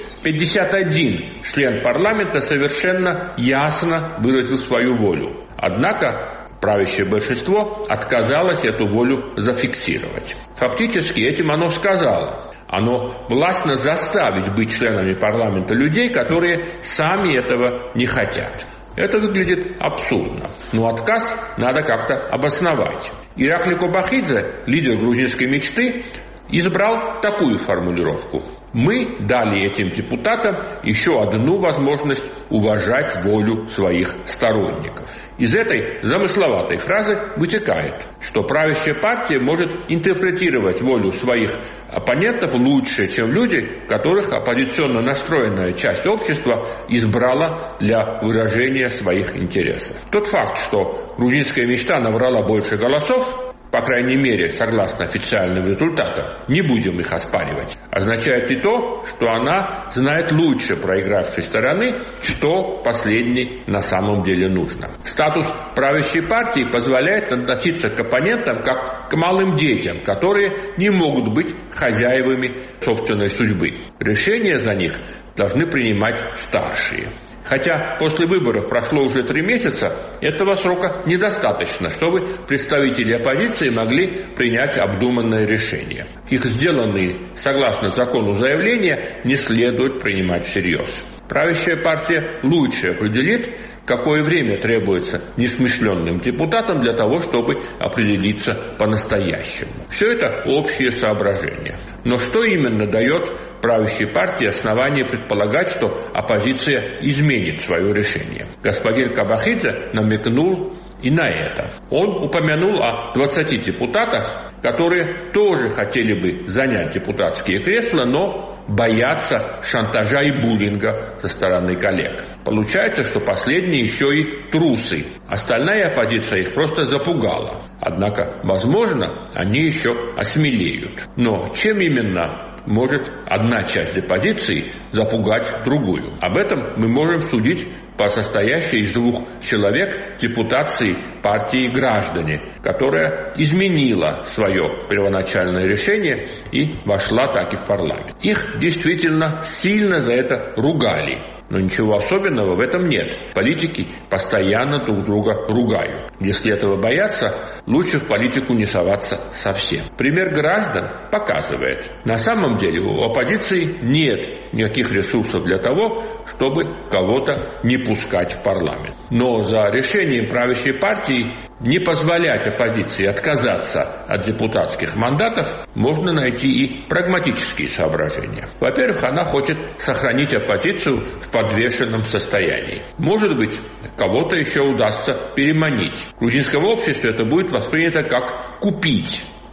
51 член парламента совершенно ясно выразил свою волю. Однако правящее большинство отказалось эту волю зафиксировать. Фактически этим оно сказало. Оно властно заставить быть членами парламента людей, которые сами этого не хотят. Это выглядит абсурдно. Но отказ надо как-то обосновать. Иракли Кобахидзе, лидер грузинской мечты, избрал такую формулировку. Мы дали этим депутатам еще одну возможность уважать волю своих сторонников. Из этой замысловатой фразы вытекает, что правящая партия может интерпретировать волю своих оппонентов лучше, чем люди, которых оппозиционно настроенная часть общества избрала для выражения своих интересов. Тот факт, что грузинская мечта набрала больше голосов, по крайней мере, согласно официальным результатам, не будем их оспаривать, означает и то, что она знает лучше проигравшей стороны, что последней на самом деле нужно. Статус правящей партии позволяет относиться к оппонентам как к малым детям, которые не могут быть хозяевами собственной судьбы. Решения за них должны принимать старшие. Хотя после выборов прошло уже 3 месяца, этого срока недостаточно, чтобы представители оппозиции могли принять обдуманное решение. Их сделанные согласно закону заявления не следует принимать всерьез. Правящая партия лучше определит, какое время требуется несмышленным депутатам для того, чтобы определиться по-настоящему. Все это общие соображения. Но что именно дает правящей партии основание предполагать, что оппозиция изменит свое решение? Господин Кобахидзе намекнул и на это. Он упомянул о 20 депутатах, которые тоже хотели бы занять депутатские кресла, но боятся шантажа и буллинга со стороны коллег. Получается, что последние еще и трусы. Остальная оппозиция их просто запугала. Однако, возможно, они еще осмелеют. Но чем именно может одна часть оппозиции запугать другую? Об этом мы можем судить по состоящей из 2 человек депутации партии «Граждане», которая изменила свое первоначальное решение и вошла так и в парламент. Их действительно сильно за это ругали. Но ничего особенного в этом нет. Политики постоянно друг друга ругают. Если этого боятся, лучше в политику не соваться совсем. Пример «Граждан» показывает, на самом деле у оппозиции нет никаких ресурсов для того, чтобы кого-то не пускать в парламент. Но за решением правящей партии не позволять оппозиции отказаться от депутатских мандатов можно найти и прагматические соображения. Во-первых, она хочет сохранить оппозицию в подвешенном состоянии. Может быть, кого-то еще удастся переманить. В грузинском обществе это будет воспринято как купить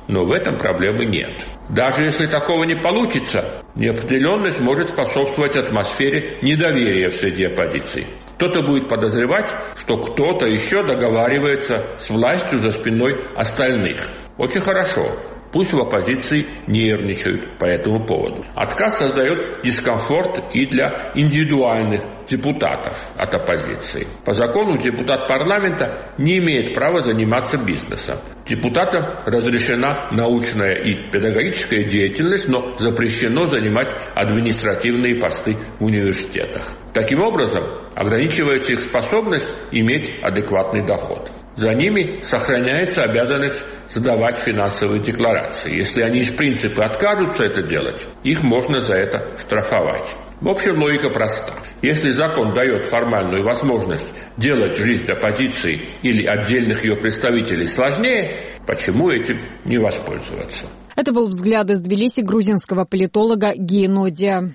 Но в этом проблемы нет. Даже если такого не получится, неопределенность может способствовать атмосфере недоверия в среде оппозиции. Кто-то будет подозревать, что кто-то еще договаривается с властью за спиной остальных. Очень хорошо. Пусть в оппозиции нервничают по этому поводу. Отказ создает дискомфорт и для индивидуальных депутатов от оппозиции. По закону депутат парламента не имеет права заниматься бизнесом. Депутатам разрешена научная и педагогическая деятельность, но запрещено занимать административные посты в университетах. Таким образом, ограничивается их способность иметь адекватный доход. За ними сохраняется обязанность задавать финансовые декларации. Если они из принципа откажутся это делать, их можно за это штрафовать. В общем, логика проста. Если закон дает формальную возможность делать жизнь оппозиции или отдельных ее представителей сложнее, почему этим не воспользоваться? Это был взгляд из Тбилиси грузинского политолога Гии Нодия.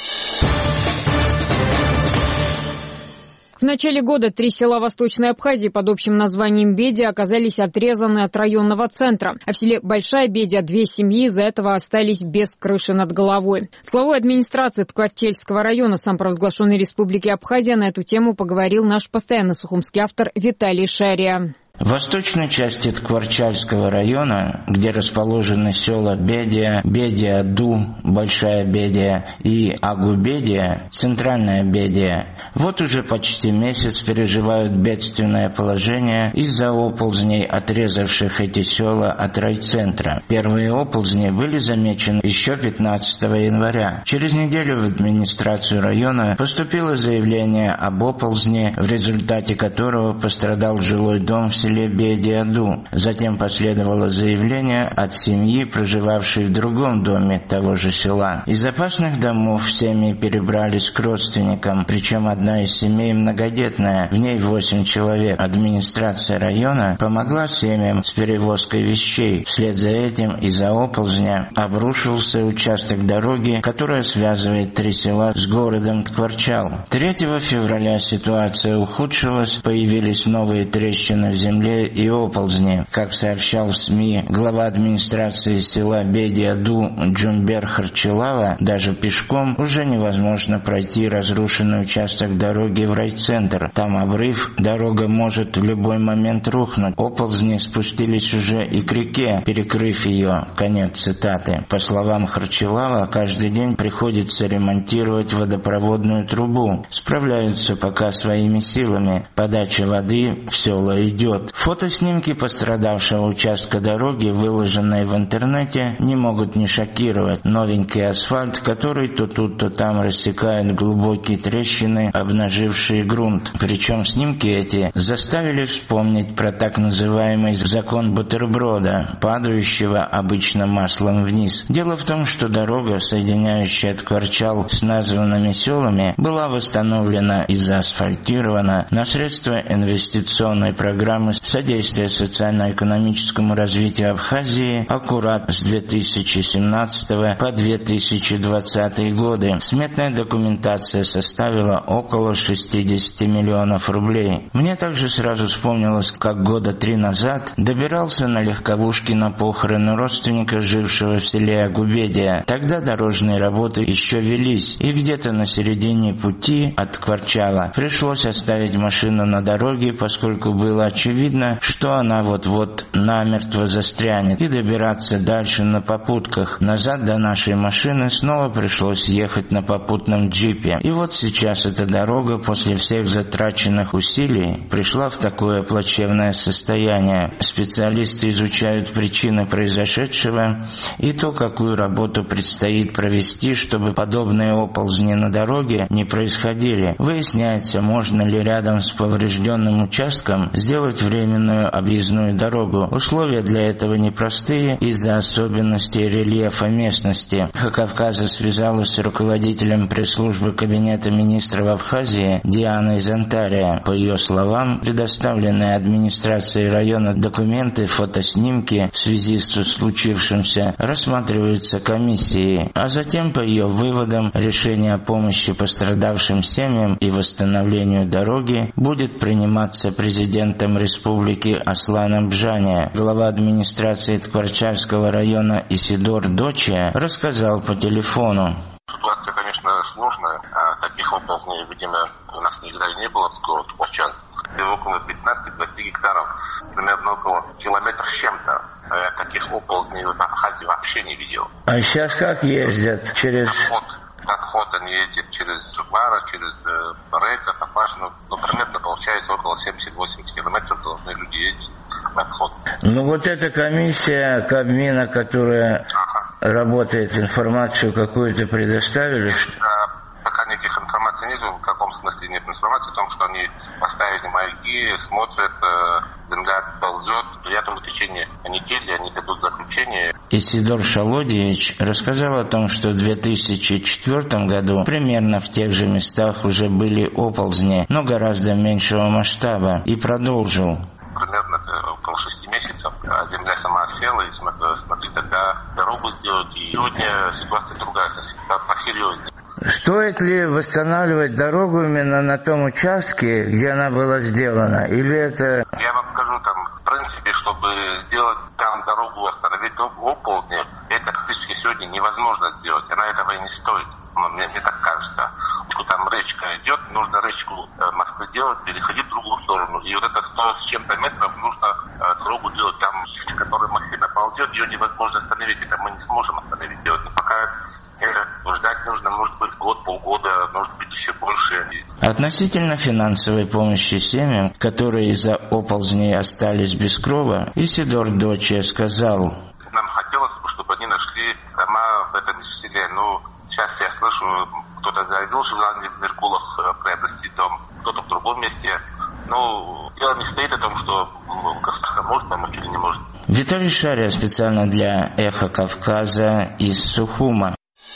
В начале года 3 села Восточной Абхазии под общим названием Бедия оказались отрезаны от районного центра. А в селе Большая Бедия 2 семьи из-за этого остались без крыши над головой. С главой администрации Ткварчельского района самопровозглашенной Республики Абхазия на эту тему поговорил наш постоянный сухумский автор Виталий Шария. В восточной части Ткварчальского района, где расположены села Бедия, Бедия-Ду, Большая Бедия и Агу-Бедия, Центральная Бедия, вот уже почти месяц переживают бедственное положение из-за оползней, отрезавших эти села от райцентра. Первые оползни были замечены еще 15 января. Через неделю в администрацию района поступило заявление об оползне, в результате которого пострадал жилой дом в селе Бедия-Ду. Затем последовало заявление от семьи, проживавшей в другом доме того же села. Из опасных домов семьи перебрались к родственникам, причем одна из семей многодетная, в ней 8 человек. Администрация района помогла семьям с перевозкой вещей. Вслед за этим из-за оползня обрушился участок дороги, которая связывает 3 села с городом Ткварчал. 3 февраля ситуация ухудшилась, появились новые трещины в земле и оползни. Как сообщал в СМИ глава администрации села Бедия-Ду Джумбер Харчилава, даже пешком уже невозможно пройти разрушенный участок дороги в райцентр. Там обрыв, дорога может в любой момент рухнуть. Оползни спустились уже и к реке, перекрыв ее. Конец цитаты. По словам Харчилава, каждый день приходится ремонтировать водопроводную трубу. Справляются пока своими силами. Подача воды в села идет. Фотоснимки пострадавшего участка дороги, выложенные в интернете, не могут не шокировать. Новенький асфальт, который то тут, то там рассекает глубокие трещины, обнажившие грунт. Причем снимки эти заставили вспомнить про так называемый закон бутерброда, падающего обычно маслом вниз. Дело в том, что дорога, соединяющая Ткварчал с названными селами, была восстановлена и заасфальтирована на средства инвестиционной программы содействия социально-экономическому развитию Абхазии аккурат с 2017 по 2020 годы. Сметная документация составила около 60 миллионов рублей. Мне также сразу вспомнилось, как года 3 назад добирался на легковушке на похороны родственника, жившего в селе Агу-Бедия. Тогда дорожные работы еще велись, и где-то на середине пути от Ткварчала пришлось оставить машину на дороге, поскольку было очевидно, что она вот-вот намертво застрянет, и добираться дальше на попутках. Назад до нашей машины снова пришлось ехать на попутном джипе. И вот сейчас эта дорога после всех затраченных усилий пришла в такое плачевное состояние. Специалисты изучают причины произошедшего и то, какую работу предстоит провести, чтобы подобные оползни на дороге не происходили. Выясняется, можно ли рядом с поврежденным участком сделать временную объездную дорогу. Условия для этого непростые из-за особенностей рельефа местности. Кавказа связалась с руководителем пресс-службы Кабинета министров Абхазии Дианой Зантария. По ее словам, предоставленные администрацией района документы, фотоснимки в связи с случившимся рассматриваются комиссией, а затем, по ее выводам, решение о помощи пострадавшим семьям и восстановлению дороги будет приниматься президентом республики Республики Аслана Бжаня. Глава администрации Ткварчальского района Исидор Доче рассказал по телефону. Ситуация, конечно, сложная. Таких оползней, видимо, у нас никогда не было в городе Ткварчальск. Около 15-20 гектаров, примерно около километра с чем-то. Таких оползней в Абхазии вообще не видел. А сейчас как ездят? Через... Отход они ездят через Субара, через Рейка, Топашину. Примерно получается около 70-80 километров должны люди ездить в отход. Ну вот эта комиссия Кабмина, которая работает, информацию какую-то предоставили? Пока никаких информаций нет, в каком смысле нет информации о том, что они поставили маяки, смотрят, земля ползет. Я думаю, в течение недели они дадут заключение. Исидор Шалодиевич рассказал о том, что в 2004 году примерно в тех же местах уже были оползни, но гораздо меньшего масштаба, и продолжил. Примерно около 6 месяцев земля сама села, и смотри, тогда дорогу сделать, и сегодня ситуация другая, посерьезнее. Стоит ли восстанавливать дорогу именно на том участке, где она была сделана, или это... Я вам скажу, там, в принципе, чтобы сделать там дорогу, остановить оползни, это практически сегодня невозможно сделать, она этого и не стоит, мне так кажется. Там речка идет, нужно речку мосты делать, переходить в другую сторону, и вот это 100 с чем-то метров нужно дорогу делать, там, которая машина ползет, ее невозможно остановить, это мы не сможем остановить делать, но пока... Ждать нужно, может быть, год, полгода, может быть, еще больше. Относительно финансовой помощи семьям, которые из-за оползней остались без крова, Исидор Доче сказал: нам хотелось бы, чтобы они нашли дома в этом селе. Ну, сейчас я слышу, кто-то заявил желание в Меркулах приобрести дом, кто-то в другом месте. Ну, дело не стоит о том, что государство может помочь или не может. Виталий Шария специально для «Эхо Кавказа» из Сухума.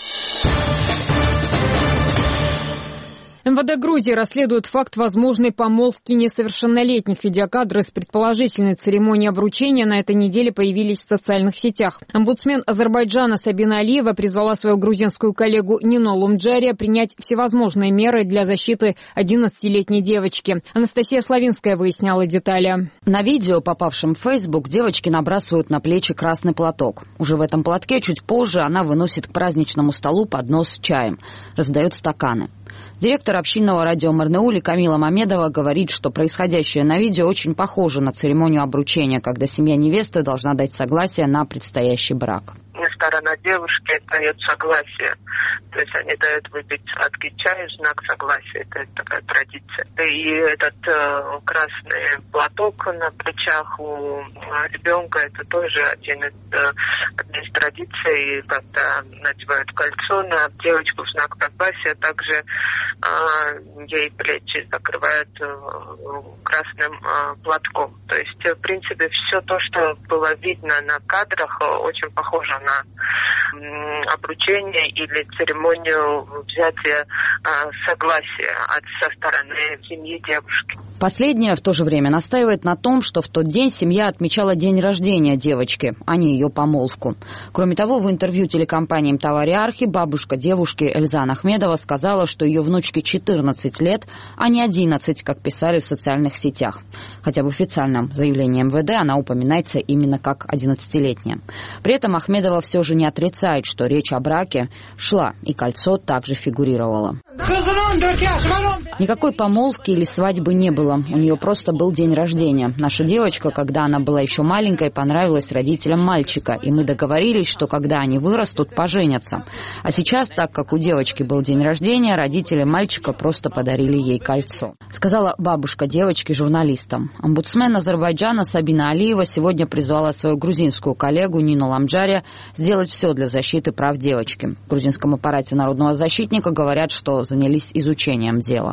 МВД Грузии расследует факт возможной помолвки несовершеннолетних. Видеокадры с предположительной церемонии обручения на этой неделе появились в социальных сетях. Омбудсмен Азербайджана Сабина Алиева призвала свою грузинскую коллегу Нино Лумджария принять всевозможные меры для защиты 11-летней девочки. Анастасия Славинская выясняла детали. На видео, попавшем в Facebook, девочки набрасывают на плечи красный платок. Уже в этом платке чуть позже она выносит к праздничному столу поднос с чаем, раздает стаканы. Директор общинного радио Марнеули Камила Мамедова говорит, что происходящее на видео очень похоже на церемонию обручения, когда семья невесты должна дать согласие на предстоящий брак. Сторона девушки дает согласие. То есть они дают выпить сладкий чай в знак согласия. Это такая традиция. И этот красный платок на плечах у ребенка, это тоже одна из традиций. Когда надевают кольцо на девочку в знак согласия, также ей плечи закрывают красным платком. То есть, в принципе, все то, что было видно на кадрах, очень похоже на обручение или церемонию взятия согласия со стороны семьи девушки. Последняя в то же время настаивает на том, что в тот день семья отмечала день рождения девочки, а не ее помолвку. Кроме того, в интервью телекомпании «Мтавари Архи» бабушка девушки Эльзан Ахмедова сказала, что ее внучке 14 лет, а не 11, как писали в социальных сетях. Хотя в официальном заявлении МВД она упоминается именно как 11-летняя. При этом Ахмедова все же не отрицает, что речь о браке шла, и кольцо также фигурировало. Никакой помолвки или свадьбы не было. У нее просто был день рождения. Наша девочка, когда она была еще маленькой, понравилась родителям мальчика, и мы договорились, что когда они вырастут, поженятся. А сейчас, так как у девочки был день рождения, родители мальчика просто подарили ей кольцо. Сказала бабушка девочки журналистам. Омбудсмен Азербайджана Сабина Алиева сегодня призвала свою грузинскую коллегу Нину Ламджария сделать все для защиты прав девочки. В грузинском аппарате народного защитника говорят, что занялись изучением дела.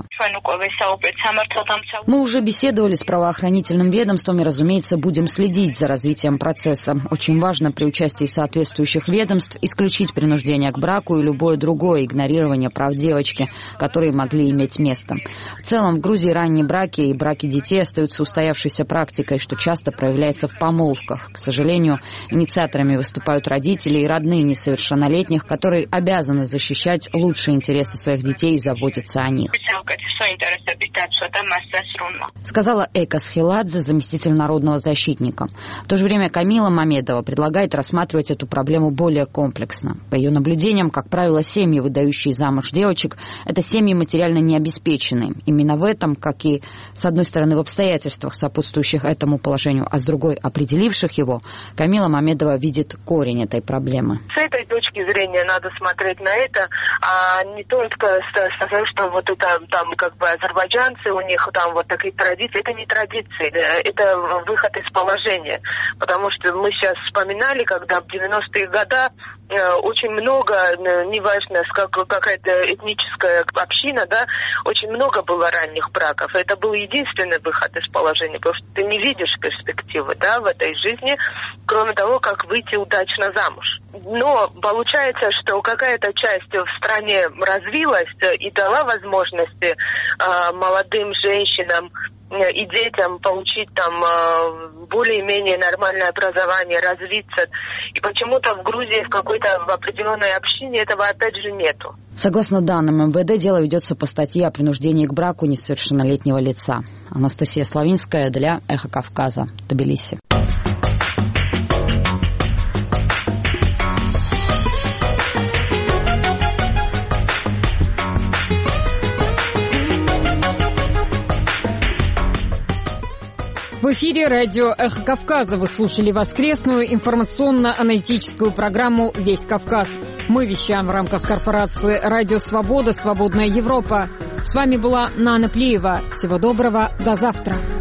Мы уже беседовали с правоохранительным ведомством и, разумеется, будем следить за развитием процесса. Очень важно при участии соответствующих ведомств исключить принуждение к браку и любое другое игнорирование прав девочки, которые могли иметь место. В целом, в Грузии ранние браки и браки детей остаются устоявшейся практикой, что часто проявляется в помолвках. К сожалению, инициаторами выступают родители и родные несовершеннолетних, которые обязаны защищать лучшие интересы своих детей и заботиться о них. Сказала Эйка Схиладзе, заместитель народного защитника. В то же время Камила Мамедова предлагает рассматривать эту проблему более комплексно. По ее наблюдениям, как правило, семьи, выдающие замуж девочек, это семьи материально необеспеченные. Именно в этом, как и, с одной стороны, в обстоятельствах, сопутствующих этому положению, а с другой, определивших его, Камила Мамедова видит корень этой проблемы. С этой точки зрения надо смотреть на это, а не только сказать, что вот это там как бы азербайджанцы, у них там вот такие традиции. Это не традиции, это выход из положения. Потому что мы сейчас вспоминали, когда в 90-е годы очень много, неважно, какая-то этническая община, да, очень много было ранних браков. Это был единственный выход из положения, потому что ты не видишь перспективы, да, в этой жизни, кроме того, как выйти удачно замуж. Но получается, что какая-то часть в стране развилась и дала возможности молодым женщинам и детям получить там более-менее нормальное образование, развиться. И почему-то в Грузии в какой-то в определенной общине этого опять же нету. Согласно данным МВД, дело ведется по статье о принуждении к браку несовершеннолетнего лица. Анастасия Славинская для Эхо Кавказа, Тбилиси. В эфире радио «Эхо Кавказа». Вы слушали воскресную информационно-аналитическую программу «Весь Кавказ». Мы вещаем в рамках корпорации «Радио Свобода. Свободная Европа». С вами была Нана Плиева. Всего доброго. До завтра.